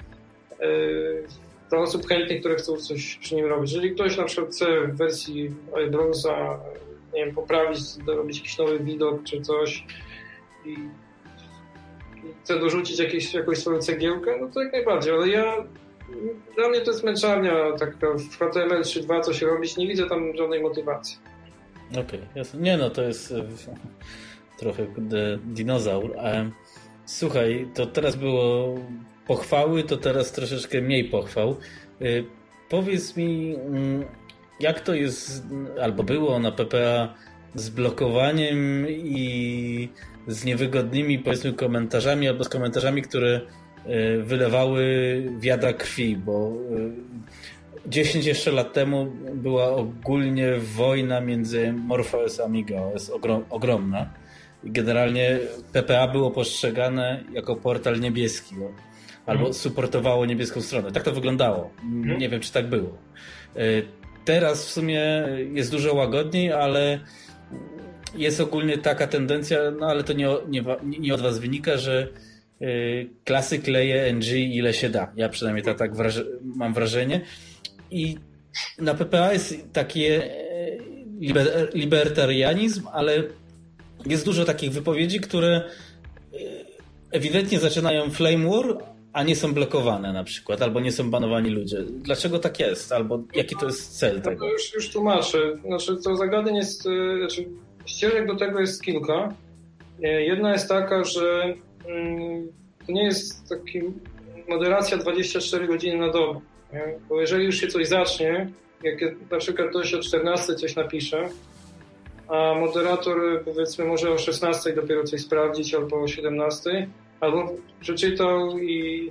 dla osób chętnych, które chcą coś przy nim robić. Jeżeli ktoś na przykład chce w wersji iBrowsa, nie wiem, poprawić, dorobić jakiś nowy widok czy coś i chce dorzucić jakąś swoją cegiełkę, no to jak najbardziej, ale dla mnie to jest męczarnia taka w HTML 3.2 coś robić, nie widzę tam żadnej motywacji. Okej, jasne. Nie no, to jest trochę dinozaur. Słuchaj, to teraz było pochwały, to teraz troszeczkę mniej pochwał. Powiedz mi, jak to jest, albo było na PPA z blokowaniem i z niewygodnymi, powiedzmy, komentarzami, albo z komentarzami, które wylewały wiadra krwi, bo 10 jeszcze lat temu była ogólnie wojna między MorphOS a AmigaOS ogromna. I generalnie PPA było postrzegane jako portal niebieski, albo supportowało niebieską stronę. Tak to wyglądało. Nie wiem, czy tak było. Teraz w sumie jest dużo łagodniej, ale jest ogólnie taka tendencja, no ale to nie od was wynika, że klasy kleje NG ile się da. Ja przynajmniej tak mam wrażenie. I na PPA jest takie libertarianizm, ale jest dużo takich wypowiedzi, które ewidentnie zaczynają flame war, a nie są blokowane na przykład, albo nie są banowani ludzie. Dlaczego tak jest? Albo jaki to jest cel tego? No już tłumaczę. Znaczy, to zagadnień jest, ścieżek do tego jest kilka. Jedna jest taka, że to nie jest taki moderacja 24 godziny na dobę. Nie? Bo jeżeli już się coś zacznie, jak na przykład ktoś o 14 coś napisze, a moderator powiedzmy może o 16 dopiero coś sprawdzić, albo o 17, albo przeczytał i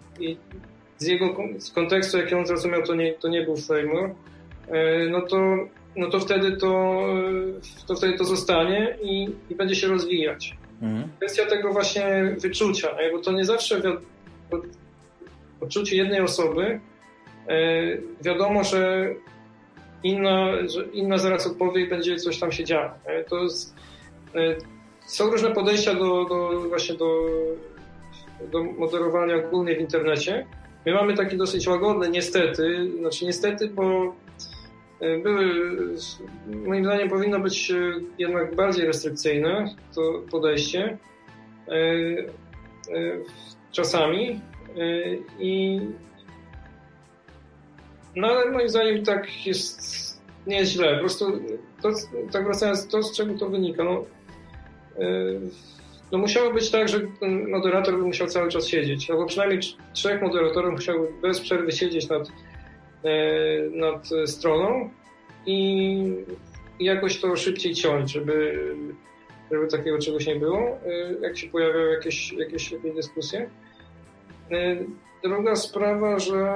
z kontekstu, jaki on zrozumiał, to nie był framework, no to wtedy to zostanie i będzie się rozwijać. Kwestia tego właśnie wyczucia, bo to nie zawsze odczucie jednej osoby wiadomo, że inna zaraz odpowie i będzie coś tam się działo. To jest, są różne podejścia właśnie do moderowania ogólnie w internecie. My mamy takie dosyć łagodne, niestety, bo moim zdaniem powinno być jednak bardziej restrykcyjne to podejście czasami no ale moim zdaniem tak jest, nie jest źle. Po prostu tak wracając, to z czego to wynika, no musiało być tak, że ten moderator by musiał cały czas siedzieć, albo przynajmniej 3 moderatorów musiało bez przerwy siedzieć nad stroną i jakoś to szybciej ciąć, żeby takiego czegoś nie było, jak się pojawiały jakieś dyskusje. Druga sprawa, że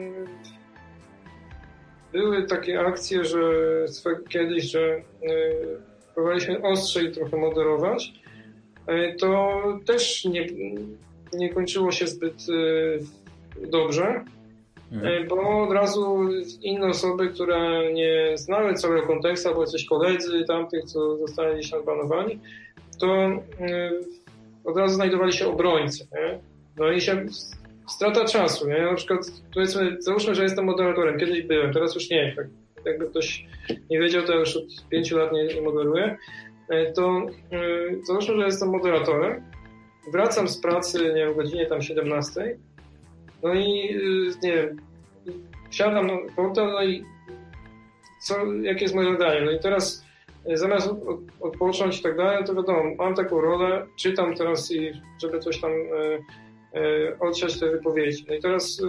były takie akcje, że kiedyś, że próbowaliśmy ostrzej trochę moderować, to też nie kończyło się zbyt dobrze, bo od razu inne osoby, które nie znały całego kontekstu, albo jacyś koledzy tamtych, co zostali gdzieś nabanowani, to od razu znajdowali się obrońcy. Nie? No i się strata czasu. Nie? Na przykład załóżmy, że jestem moderatorem. Kiedyś byłem, teraz już nie. Tak, jakby ktoś nie wiedział, to ja już od 5 lat nie moderuję. To załóżmy, że jestem moderatorem. Wracam z pracy, nie wiem, o godzinie tam 17. No i nie wiem, wsiadam na portal, no i jakie jest moje zadanie? No i teraz zamiast odpocząć i tak dalej, to wiadomo, mam taką rolę, czytam teraz i żeby coś tam odsiać te wypowiedzi. No i teraz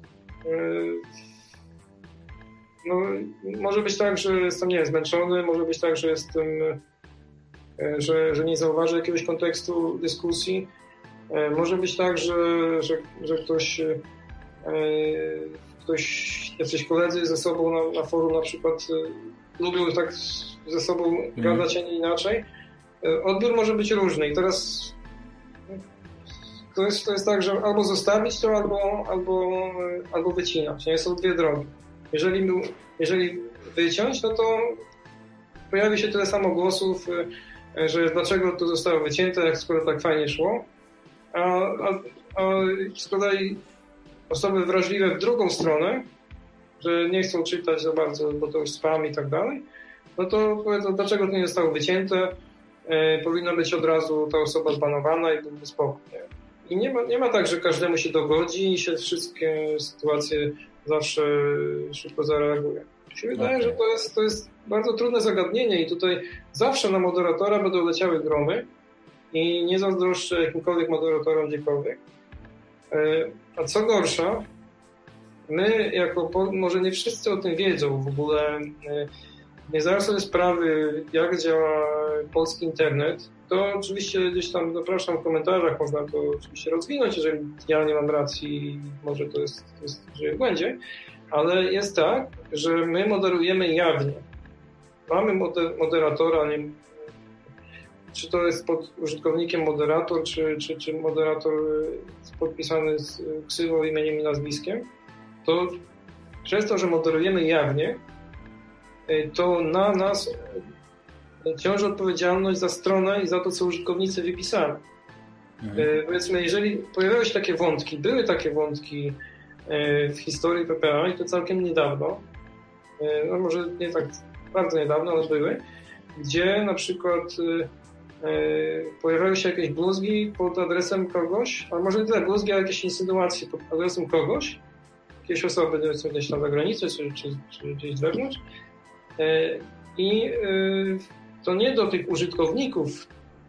no, może być tak, że jestem, nie wiem, zmęczony, może być tak, że jestem, że nie zauważę jakiegoś kontekstu dyskusji. Może być tak, że jacyś koledzy ze sobą na forum na przykład lubią tak ze sobą gadać, a nie inaczej. Odbiór może być różny i teraz to jest tak, że albo zostawić to, albo wycinać. Nie? Są 2 drogi. Jeżeli wyciąć, no to pojawi się tyle samo głosów, że dlaczego to zostało wycięte, jak skoro tak fajnie szło. A z kolei osoby wrażliwe w drugą stronę, że nie chcą czytać za bardzo, bo to już spam i tak dalej, no to powiedzą, dlaczego to nie zostało wycięte, powinna być od razu ta osoba zbanowana i byłby spokój. I nie ma tak, że każdemu się dogodzi i się wszystkie sytuacje zawsze szybko zareaguje. Mi się wydaje, że to jest bardzo trudne zagadnienie i tutaj zawsze na moderatora będą leciały gromy i nie zazdroszczę jakimkolwiek moderatorom gdziekolwiek. A co gorsza, my może nie wszyscy o tym wiedzą w ogóle, nie zdają sobie sprawy, jak działa polski internet. To oczywiście gdzieś tam zapraszam w komentarzach, można to oczywiście rozwinąć, jeżeli ja nie mam racji, może to jest że będzie, ale jest tak, że my moderujemy jawnie. Mamy moderatora, czy to jest pod użytkownikiem moderator, czy moderator podpisany z ksywą, imieniem i nazwiskiem, to przez to, że moderujemy jawnie, to na nas ciąży odpowiedzialność za stronę i za to, co użytkownicy wypisali. Powiedzmy, jeżeli pojawiały się takie wątki, były takie wątki w historii PPA i to całkiem niedawno, no może nie tak bardzo niedawno, ale były, gdzie na przykład pojawiały się jakieś bluzgi pod adresem kogoś, a może nie tyle bluzgi, ale jakieś insynuacje pod adresem kogoś, jakiejś osoby gdzieś tam za granicą, czy gdzieś wewnątrz. I to nie do tych użytkowników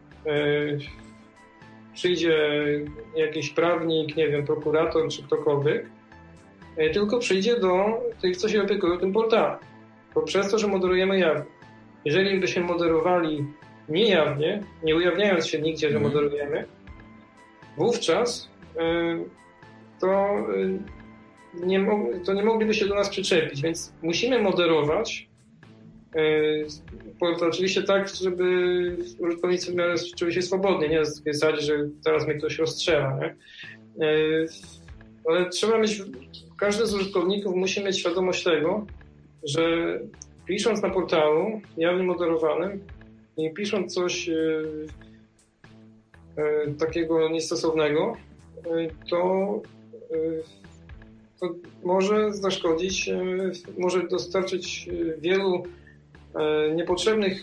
przyjdzie jakiś prawnik, nie wiem, prokurator czy ktokolwiek, tylko przyjdzie do tych, co się opiekują tym portalem. Bo przez to, że moderujemy jawnie. Jeżeli byśmy moderowali niejawnie, nie ujawniając się nigdzie, że moderujemy, wówczas to nie mogliby się do nas przyczepić, więc musimy moderować oczywiście tak, żeby użytkownicy w miarę czuli się swobodnie, nie w zasadzie, że teraz mnie ktoś rozstrzela. Nie? ale każdy z użytkowników musi mieć świadomość tego, że pisząc na portalu jawnie moderowanym i pisząc coś takiego niestosownego, to może zaszkodzić, może dostarczyć wielu niepotrzebnej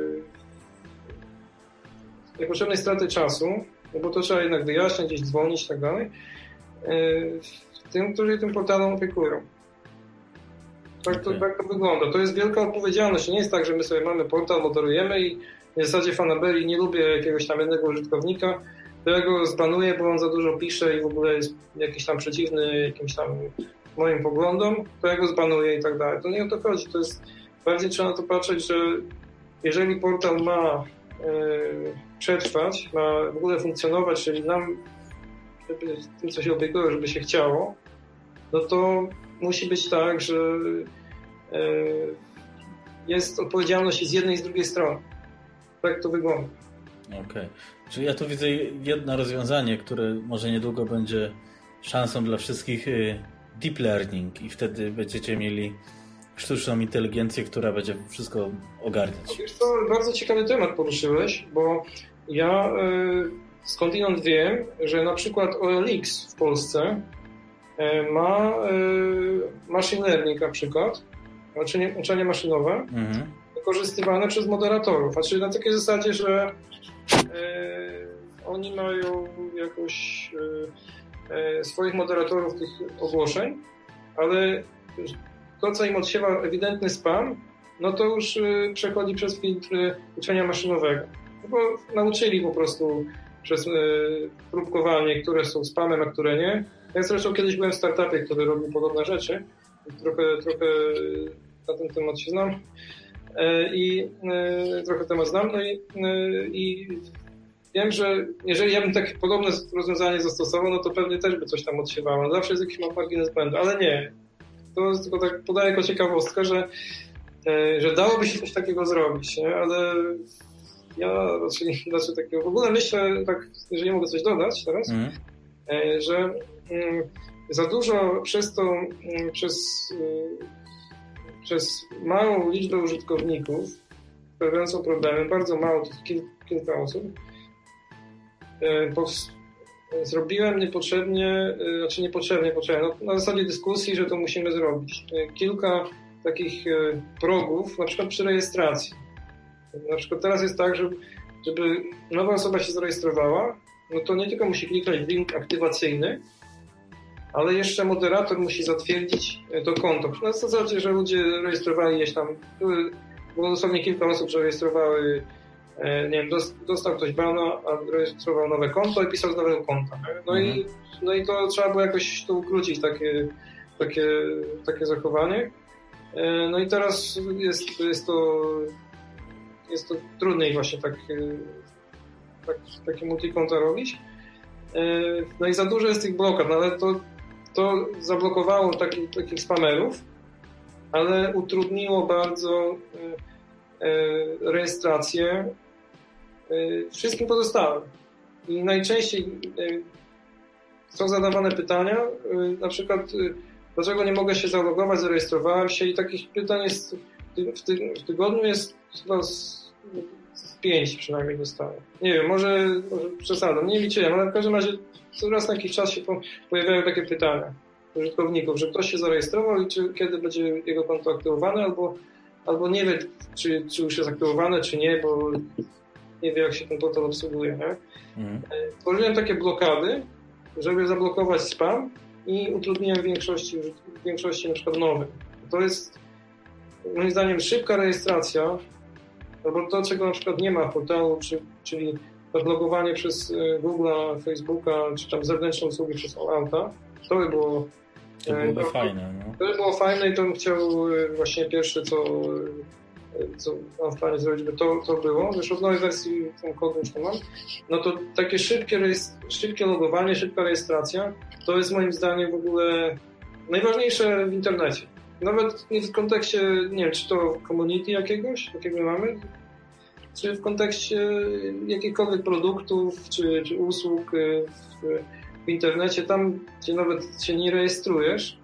straty czasu, bo to trzeba jednak wyjaśniać, gdzieś dzwonić i tak dalej, tym, którzy tym portalem opiekują. Tak to wygląda. To jest wielka odpowiedzialność. Nie jest tak, że my sobie mamy portal, moderujemy i w zasadzie fanaberii nie lubię jakiegoś tam jednego użytkownika, to ja go zbanuję, bo on za dużo pisze i w ogóle jest jakiś tam przeciwny jakimś tam moim poglądom, to ja go zbanuję i tak dalej. To nie o to chodzi. To jest, bardziej trzeba na to patrzeć, że jeżeli portal ma przetrwać, ma w ogóle funkcjonować, czyli nam tym, co się opiekuje, żeby się chciało, no to musi być tak, że jest odpowiedzialność i z jednej i z drugiej strony. Tak to wygląda. Okej. Czyli ja tu widzę jedno rozwiązanie, które może niedługo będzie szansą dla wszystkich, deep learning, i wtedy będziecie mieli sztuczną inteligencję, która będzie wszystko ogarniać. Wiesz co, bardzo ciekawy temat poruszyłeś, bo ja skądinąd wiem, że na przykład OLX w Polsce ma machine learning na przykład, uczenie maszynowe, wykorzystywane przez moderatorów. Znaczy na takiej zasadzie, że oni mają jakoś swoich moderatorów tych ogłoszeń, ale to, co im odsiewa ewidentny spam, no to już przechodzi przez filtry uczenia maszynowego. No bo nauczyli po prostu przez próbkowanie, które są spamem, a które nie. Ja zresztą kiedyś byłem w startupie, który robił podobne rzeczy. Trochę na ten temat się znam. I trochę temat znam. No i wiem, że jeżeli ja bym takie podobne rozwiązanie zastosował, no to pewnie też by coś tam odsiewało. Zawsze jest jakiś margines błędu, ale nie. To tylko tak podaję jako ciekawostkę, że dałoby się coś takiego zrobić, nie? Ale ja raczej takiego w ogóle myślę, tak, jeżeli mogę coś dodać teraz, że za dużo przez małą liczbę użytkowników pojawiającą problemy, bardzo mało, to kilka osób, zrobiłem niepotrzebnie, no, na zasadzie dyskusji, że to musimy zrobić. Kilka takich progów, na przykład przy rejestracji. Na przykład teraz jest tak, że żeby nowa osoba się zarejestrowała, no to nie tylko musi kliknąć w link aktywacyjny, ale jeszcze moderator musi zatwierdzić to konto. Na zasadzie, że ludzie rejestrowali gdzieś tam, było dosłownie kilka osób, że rejestrowały, nie wiem, dostał ktoś bana, a rejestrował nowe konto i pisał z nowego konta. No i to trzeba było jakoś to ukrócić, takie zachowanie. No i teraz jest to trudniej właśnie takie multikonta robić. No i za dużo jest tych blokad, no ale to zablokowało takich spamerów, ale utrudniło bardzo rejestrację wszystkim pozostałym. I najczęściej są zadawane pytania, na przykład dlaczego nie mogę się zalogować, zarejestrowałem się, i takich pytań jest w tygodniu jest chyba z 5 przynajmniej dostaję. Nie wiem, może przesadzam, nie liczyłem, ale w każdym razie raz na jakiś czas się pojawiają takie pytania użytkowników, że ktoś się zarejestrował i kiedy będzie jego konto aktywowane, albo nie wie, czy już jest aktywowane, czy nie, bo nie wie, jak się ten portal obsługuje. Nie? Tworzyłem takie blokady, żeby zablokować spam, i utrudniłem większości na przykład nowych. To jest moim zdaniem szybka rejestracja, albo to, czego na przykład nie ma w portalu, czyli odlogowanie przez Google'a, Facebooka, czy tam zewnętrzne usługi przez Outa. To by było fajne. No. To by było fajne i to bym chciał właśnie pierwsze, co mam w planie zrobić, by to było. Zresztą w nowej wersji tą kodu już to mam. No to takie szybkie logowanie, szybka rejestracja, to jest moim zdaniem w ogóle najważniejsze w internecie. Nawet nie w kontekście, nie wiem, czy to community jakiegoś, jakiego mamy, czy w kontekście jakichkolwiek produktów, czy usług w internecie, tam gdzie nawet się nie rejestrujesz,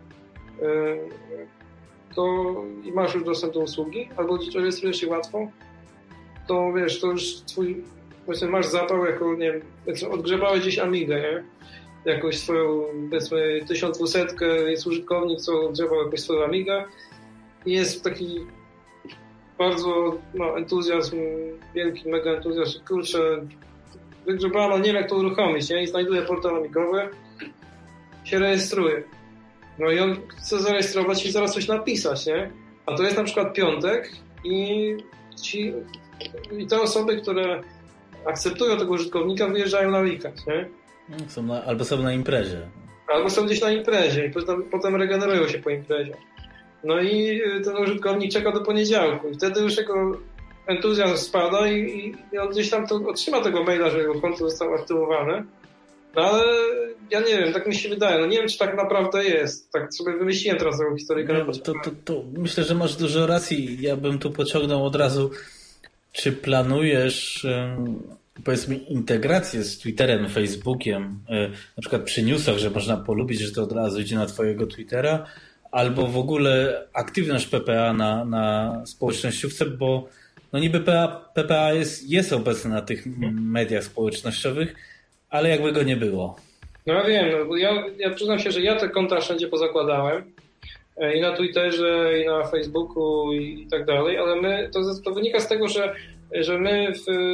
to i masz już dostęp do usługi, albo gdzie rejestrujesz się łatwo, to wiesz, to już właśnie masz zapał jako, nie wiem, odgrzebałeś gdzieś Amigę, nie? Jakąś swoją, powiedzmy, 1200, jest użytkownik, co odgrzebał jakąś swoją Amigę i jest taki bardzo entuzjazm, wielki mega entuzjazm, kurczę, wygrzebano, nie wiem jak to uruchomić, nie? I znajduje portal amigowy, się rejestruje. No i on chce zarejestrować i zaraz coś napisać, nie? A to jest na przykład piątek i te osoby, które akceptują tego użytkownika, wyjeżdżają na weekend, nie? Albo są na imprezie. Albo są gdzieś na imprezie i potem regenerują się po imprezie. No i ten użytkownik czeka do poniedziałku i wtedy już jego entuzjazm spada i on gdzieś tam otrzyma tego maila, że jego konto zostało aktywowane. No ale ja nie wiem, tak mi się wydaje. No nie wiem, czy tak naprawdę jest. Tak sobie wymyśliłem teraz taką historyjkę. To myślę, że masz dużo racji. Ja bym tu pociągnął od razu. Czy planujesz, powiedzmy, integrację z Twitterem, Facebookiem, na przykład przy newsach, że można polubić, że to od razu idzie na twojego Twittera, albo w ogóle aktywność PPA na społecznościówce, bo no niby PPA jest obecny na tych mediach społecznościowych, ale jakby go nie było. No ja wiem, no, ja przyznam się, że ja te konta wszędzie pozakładałem. I na Twitterze, i na Facebooku, i tak dalej, ale to wynika z tego, że my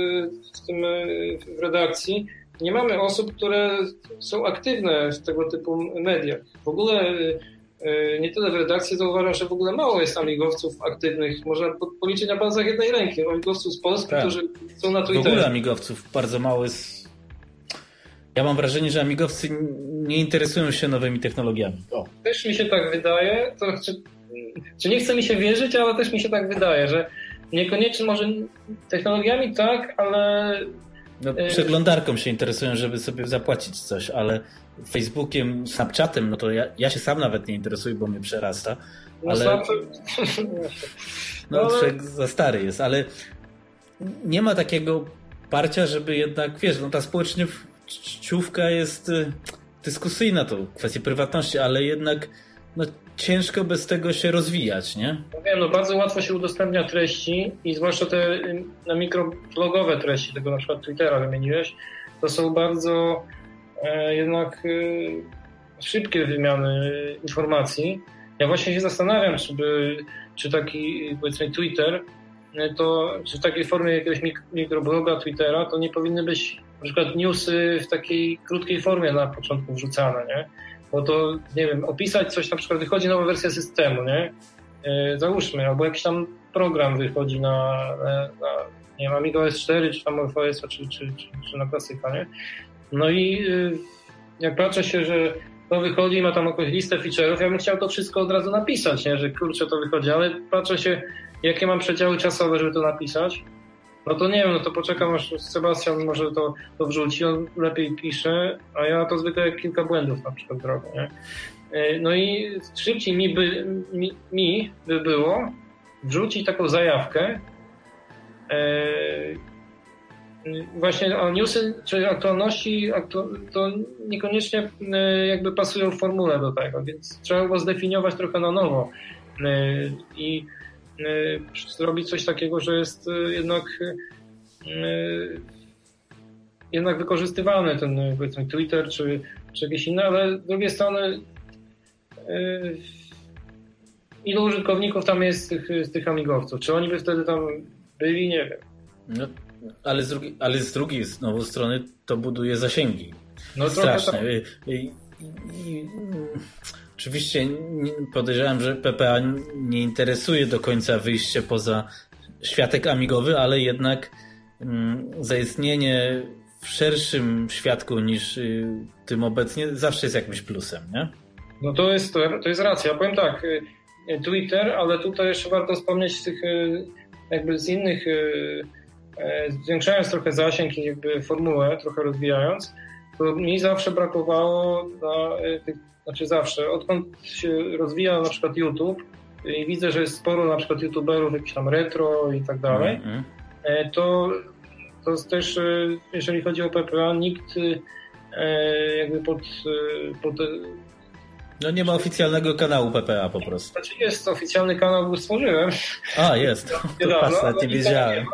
w redakcji nie mamy osób, które są aktywne w tego typu mediach. W ogóle nie tyle w redakcji, zauważam, że w ogóle mało jest amigowców aktywnych. Można policzyć na palcach jednej ręki. Amigowców z Polski, tak, którzy są na Twitterze. W ogóle amigowców bardzo mało jest. Ja mam wrażenie, że amigowcy nie interesują się nowymi technologiami. Też mi się tak wydaje, czy nie chce mi się wierzyć, ale też mi się tak wydaje, że niekoniecznie może technologiami tak, ale... No, przeglądarką się interesują, żeby sobie zapłacić coś, ale Facebookiem, Snapchatem, no to ja się sam nawet nie interesuję, bo mnie przerasta. Ale... No za stary jest, ale nie ma takiego parcia, żeby jednak, wiesz, no ta społecznościówka jest dyskusyjna, to kwestia prywatności, ale jednak no, ciężko bez tego się rozwijać, nie? No wiem, no bardzo łatwo się udostępnia treści i zwłaszcza te mikroblogowe treści, tego na przykład Twittera wymieniłeś, to są bardzo jednak szybkie wymiany informacji. Ja właśnie się zastanawiam, czy taki, powiedzmy, Twitter, czy w takiej formie jakiegoś mikrobloga Twittera, to nie powinny być na przykład newsy w takiej krótkiej formie na początku wrzucane, nie? Bo to, nie wiem, opisać coś, na przykład wychodzi nowa wersja systemu, nie? Załóżmy, albo jakiś tam program wychodzi na nie wiem, Amiga OS 4, czy tam OS, czy na klasyka, nie? No i jak patrzę się, że to wychodzi i ma tam jakąś listę feature'ów, ja bym chciał to wszystko od razu napisać, nie? Że kurczę, to wychodzi, ale patrzę się, jakie mam przedziały czasowe, żeby to napisać. No to nie wiem, no to poczekam, aż Sebastian może to wrzuci, on lepiej pisze, a ja to zwykle kilka błędów na przykład zrobię, nie? No i szybciej mi by było wrzucić taką zajawkę właśnie o newsy czy aktualności, to niekoniecznie jakby pasują w formule do tego, więc trzeba go zdefiniować trochę na nowo i zrobić coś takiego, że jest jednak wykorzystywany ten, powiedzmy, Twitter czy jakieś inne, ale z drugiej strony ilu użytkowników tam jest z tych amigowców? Czy oni by wtedy tam byli? Nie wiem. No, ale z drugiej znowu strony to buduje zasięgi. No straszne. Oczywiście podejrzewam, że PPA nie interesuje do końca wyjście poza światek amigowy, ale jednak zaistnienie w szerszym świadku niż tym obecnie zawsze jest jakimś plusem, nie? No to jest racja. Ja powiem tak, Twitter, ale tutaj jeszcze warto wspomnieć z tych jakby z innych, zwiększając trochę zasięg i jakby formułę, trochę rozwijając, to mi zawsze brakowało znaczy zawsze, odkąd się rozwija na przykład YouTube i widzę, że jest sporo na przykład youtuberów, jakiś tam retro i tak dalej, to też jeżeli chodzi o PPA, nikt jakby pod No nie ma oficjalnego kanału PPA po prostu. Znaczy jest oficjalny kanał, bo stworzyłem. A, jest. To pasa, nie wiedziałem.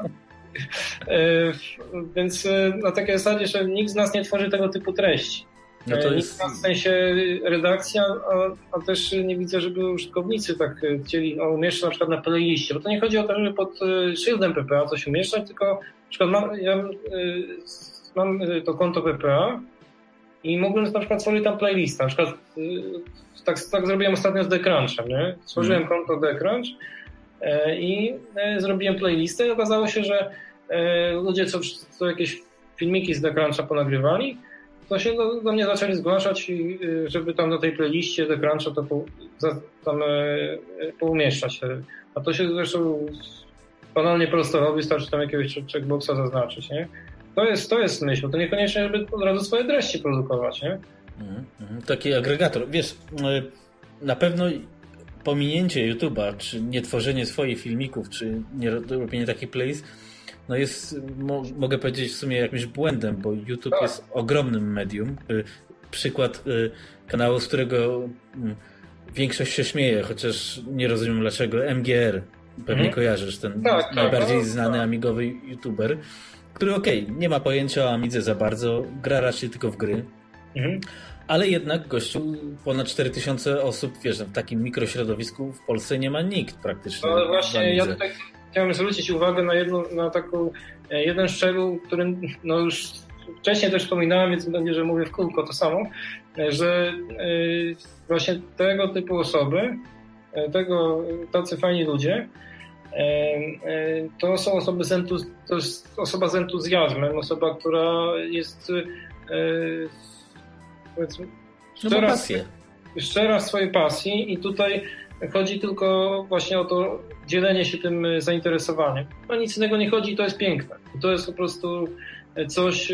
Więc na takiej zasadzie, że nikt z nas nie tworzy tego typu treści. No to jest... W sensie redakcja, a też nie widzę, żeby użytkownicy tak chcieli umieszczać na przykład na playliście, bo to nie chodzi o to, żeby pod szyldem PPA coś umieszczać, tylko na przykład mam to konto PPA i mogłem na przykład stworzyć tam playlistę. Na przykład tak zrobiłem ostatnio z The Crunchem, nie? Stworzyłem konto The Crunch i zrobiłem playlistę i okazało się, że ludzie, co jakieś filmiki z The Cruncha ponagrywali, to się do mnie zaczęli zgłaszać, żeby tam na tej playliście The Cruncha to tam poumieszczać. A to się zresztą banalnie prosto robi, starczy tam jakiegoś checkboxa zaznaczyć, nie? To jest myśl, to niekoniecznie, żeby od razu swoje treści produkować, nie? Taki agregator. Wiesz, na pewno pominięcie YouTube'a, czy nie tworzenie swoich filmików, czy nie robienie takich plays, no jest, mogę powiedzieć w sumie jakimś błędem, bo YouTube jest ogromnym medium. Przykład kanału, z którego większość się śmieje, chociaż nie rozumiem dlaczego. MGR, pewnie kojarzysz, ten najbardziej znany amigowy YouTuber, który nie ma pojęcia o Amidze za bardzo, gra raczej tylko w gry. Ale jednak gościu, ponad 4000 osób, wiesz, w takim mikrośrodowisku w Polsce nie ma nikt praktycznie. No ale właśnie ja tutaj chciałem zwrócić uwagę na jeden szczegół, który no już wcześniej też wspominałem, więc będzie, że mówię w kółko to samo, że właśnie tego typu osoby, tacy fajni ludzie, to są osoby to jest osoba z entuzjazmem, osoba, która jest powiedzmy szczera w swojej pasji i tutaj chodzi tylko właśnie o to dzielenie się tym zainteresowaniem. No nic innego nie chodzi i to jest piękne. To jest po prostu coś,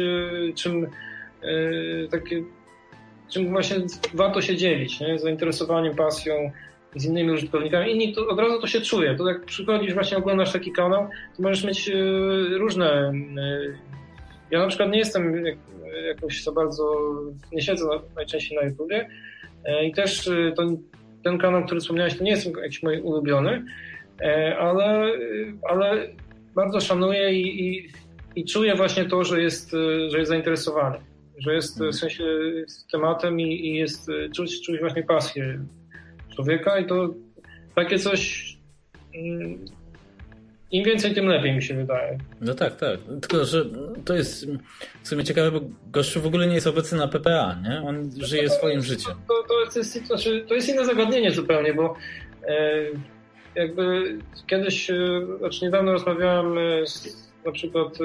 czym właśnie warto się dzielić, nie? Zainteresowaniem, pasją z innymi użytkownikami. Inni to, od razu to się czuje. To jak przychodzisz, właśnie oglądasz taki kanał, to możesz mieć różne... Ja na przykład nie jestem jakoś za bardzo... Nie siedzę najczęściej na YouTubie i też ten kanał, który wspomniałeś, to nie jest jakiś mój ulubiony, ale bardzo szanuję i czuję właśnie to, że jest zainteresowany, że jest w sensie tematem i jest czuć właśnie pasję człowieka i to takie coś im więcej, tym lepiej mi się wydaje. No tak. Tylko, że to jest w sumie ciekawe, bo gościu w ogóle nie jest obecny na PPA, nie? On żyje swoim życiem. To jest inne zagadnienie zupełnie, bo jakby kiedyś, niedawno rozmawiałem na przykład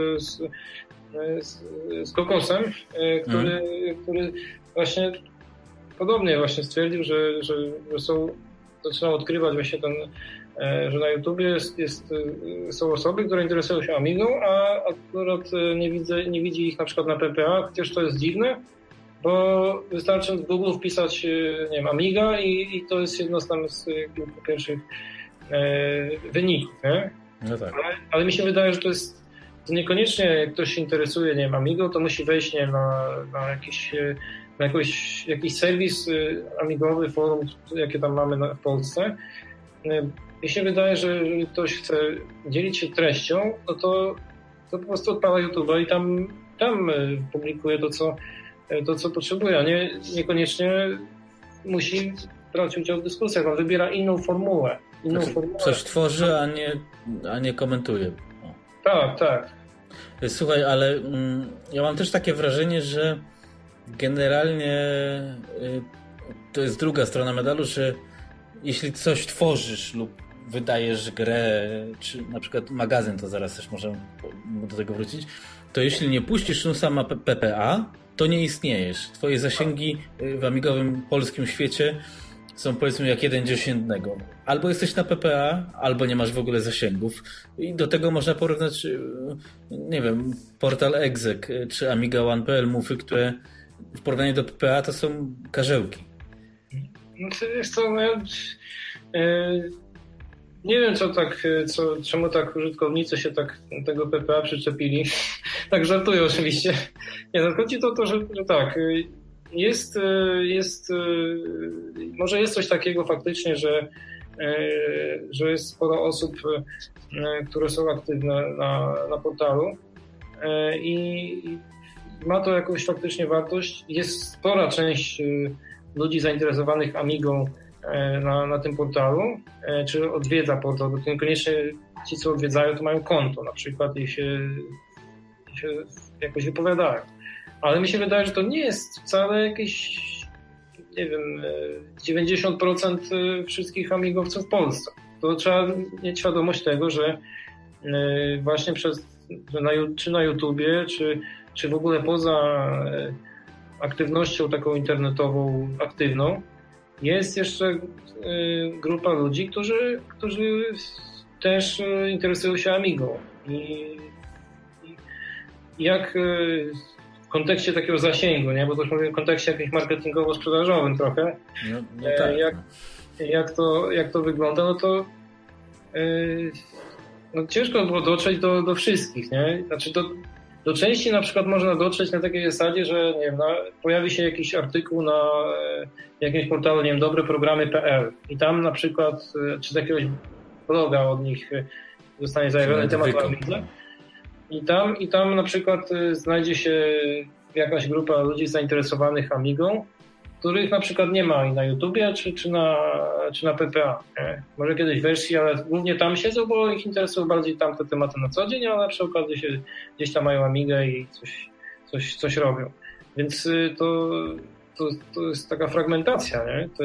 z Kokosem, który właśnie podobnie właśnie stwierdził, że zaczynał odkrywać właśnie że na YouTubie są osoby, które interesują się Amigą, a akurat nie widzi ich na przykład na PPA, chociaż to jest dziwne, bo wystarczy w Google wpisać, nie wiem, Amiga i to jest jedno z kilku pierwszych wyników, nie? No tak. Ale mi się wydaje, że to niekoniecznie jak ktoś się interesuje, nie wiem, Amigą, to musi wejść, nie wiem, na jakiś serwis amigowy, forum, jakie tam mamy w Polsce. Mi się wydaje, że jeżeli ktoś chce dzielić się treścią, no to po prostu odpala YouTube'a i tam publikuje to, co potrzebuje, a niekoniecznie musi brać udział w dyskusjach. On wybiera inną formułę. Coś tworzy, a nie komentuje. Tak. Słuchaj, ale ja mam też takie wrażenie, że generalnie to jest druga strona medalu, że jeśli coś tworzysz lub wydajesz grę, czy na przykład magazyn, to zaraz też możemy do tego wrócić, to jeśli nie puścisz sama PPA, to nie istniejesz. Twoje zasięgi w amigowym polskim świecie są powiedzmy jak 1/10. Albo jesteś na PPA, albo nie masz w ogóle zasięgów. I do tego można porównać, nie wiem, portal Exec czy Amiga One.pl, mufy, które w porównaniu do PPA to są karzełki. No to jest to... Nie wiem, czemu tak użytkownicy się tak tego PPA przyczepili. Tak żartuję oczywiście. Nie, no chodzi o to, że tak, może jest coś takiego faktycznie, że jest sporo osób, które są aktywne na portalu i ma to jakąś faktycznie wartość. Jest spora część ludzi zainteresowanych Amigą na tym portalu, czy odwiedza portal, bo to niekoniecznie ci, co odwiedzają, to mają konto na przykład i się jakoś wypowiadają. Ale mi się wydaje, że to nie jest wcale jakieś, nie wiem, 90% wszystkich amigowców w Polsce. To trzeba mieć świadomość tego, że właśnie czy na YouTubie, czy w ogóle poza aktywnością taką internetową aktywną, jest jeszcze grupa ludzi, którzy też interesują się Amigą. I jak w kontekście takiego zasięgu, nie? Bo to już mówię w kontekście jakimś marketingowo-sprzedażowym trochę. No tak. Jak to wygląda, no to ciężko było dotrzeć do wszystkich, nie? Znaczy do części na przykład można dotrzeć na takiej zasadzie, że nie wiem, pojawi się jakiś artykuł na jakimś portalu, nie wiem, dobreprogramy.pl i tam na przykład, czy z jakiegoś bloga od nich zostanie zajawiony temat o Amidze i tam na przykład znajdzie się jakaś grupa ludzi zainteresowanych Amigą, których na przykład nie ma i na YouTubie, czy na PPA. Nie? Może kiedyś wersji, ale głównie tam siedzą, bo ich interesują bardziej tamte tematy na co dzień, ale przy okazji się gdzieś tam mają Amigę i coś robią. Więc to jest taka fragmentacja, nie? To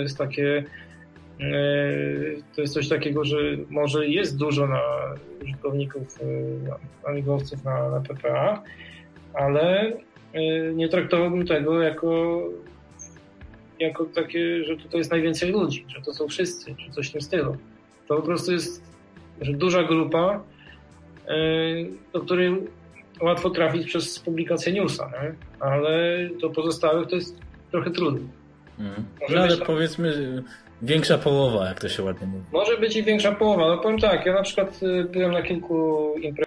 jest coś takiego, że może jest dużo na użytkowników, amigowców na PPA, ale nie traktowałbym tego jako takie, że tutaj jest najwięcej ludzi, że to są wszyscy, czy coś w tym stylu. To po prostu jest że duża grupa, do której łatwo trafić przez publikację newsa, nie? Ale do pozostałych to jest trochę trudno. No ale powiedzmy większa połowa, jak to się ładnie mówi. Może być i większa połowa. No powiem tak, ja na przykład byłem na kilku imprezach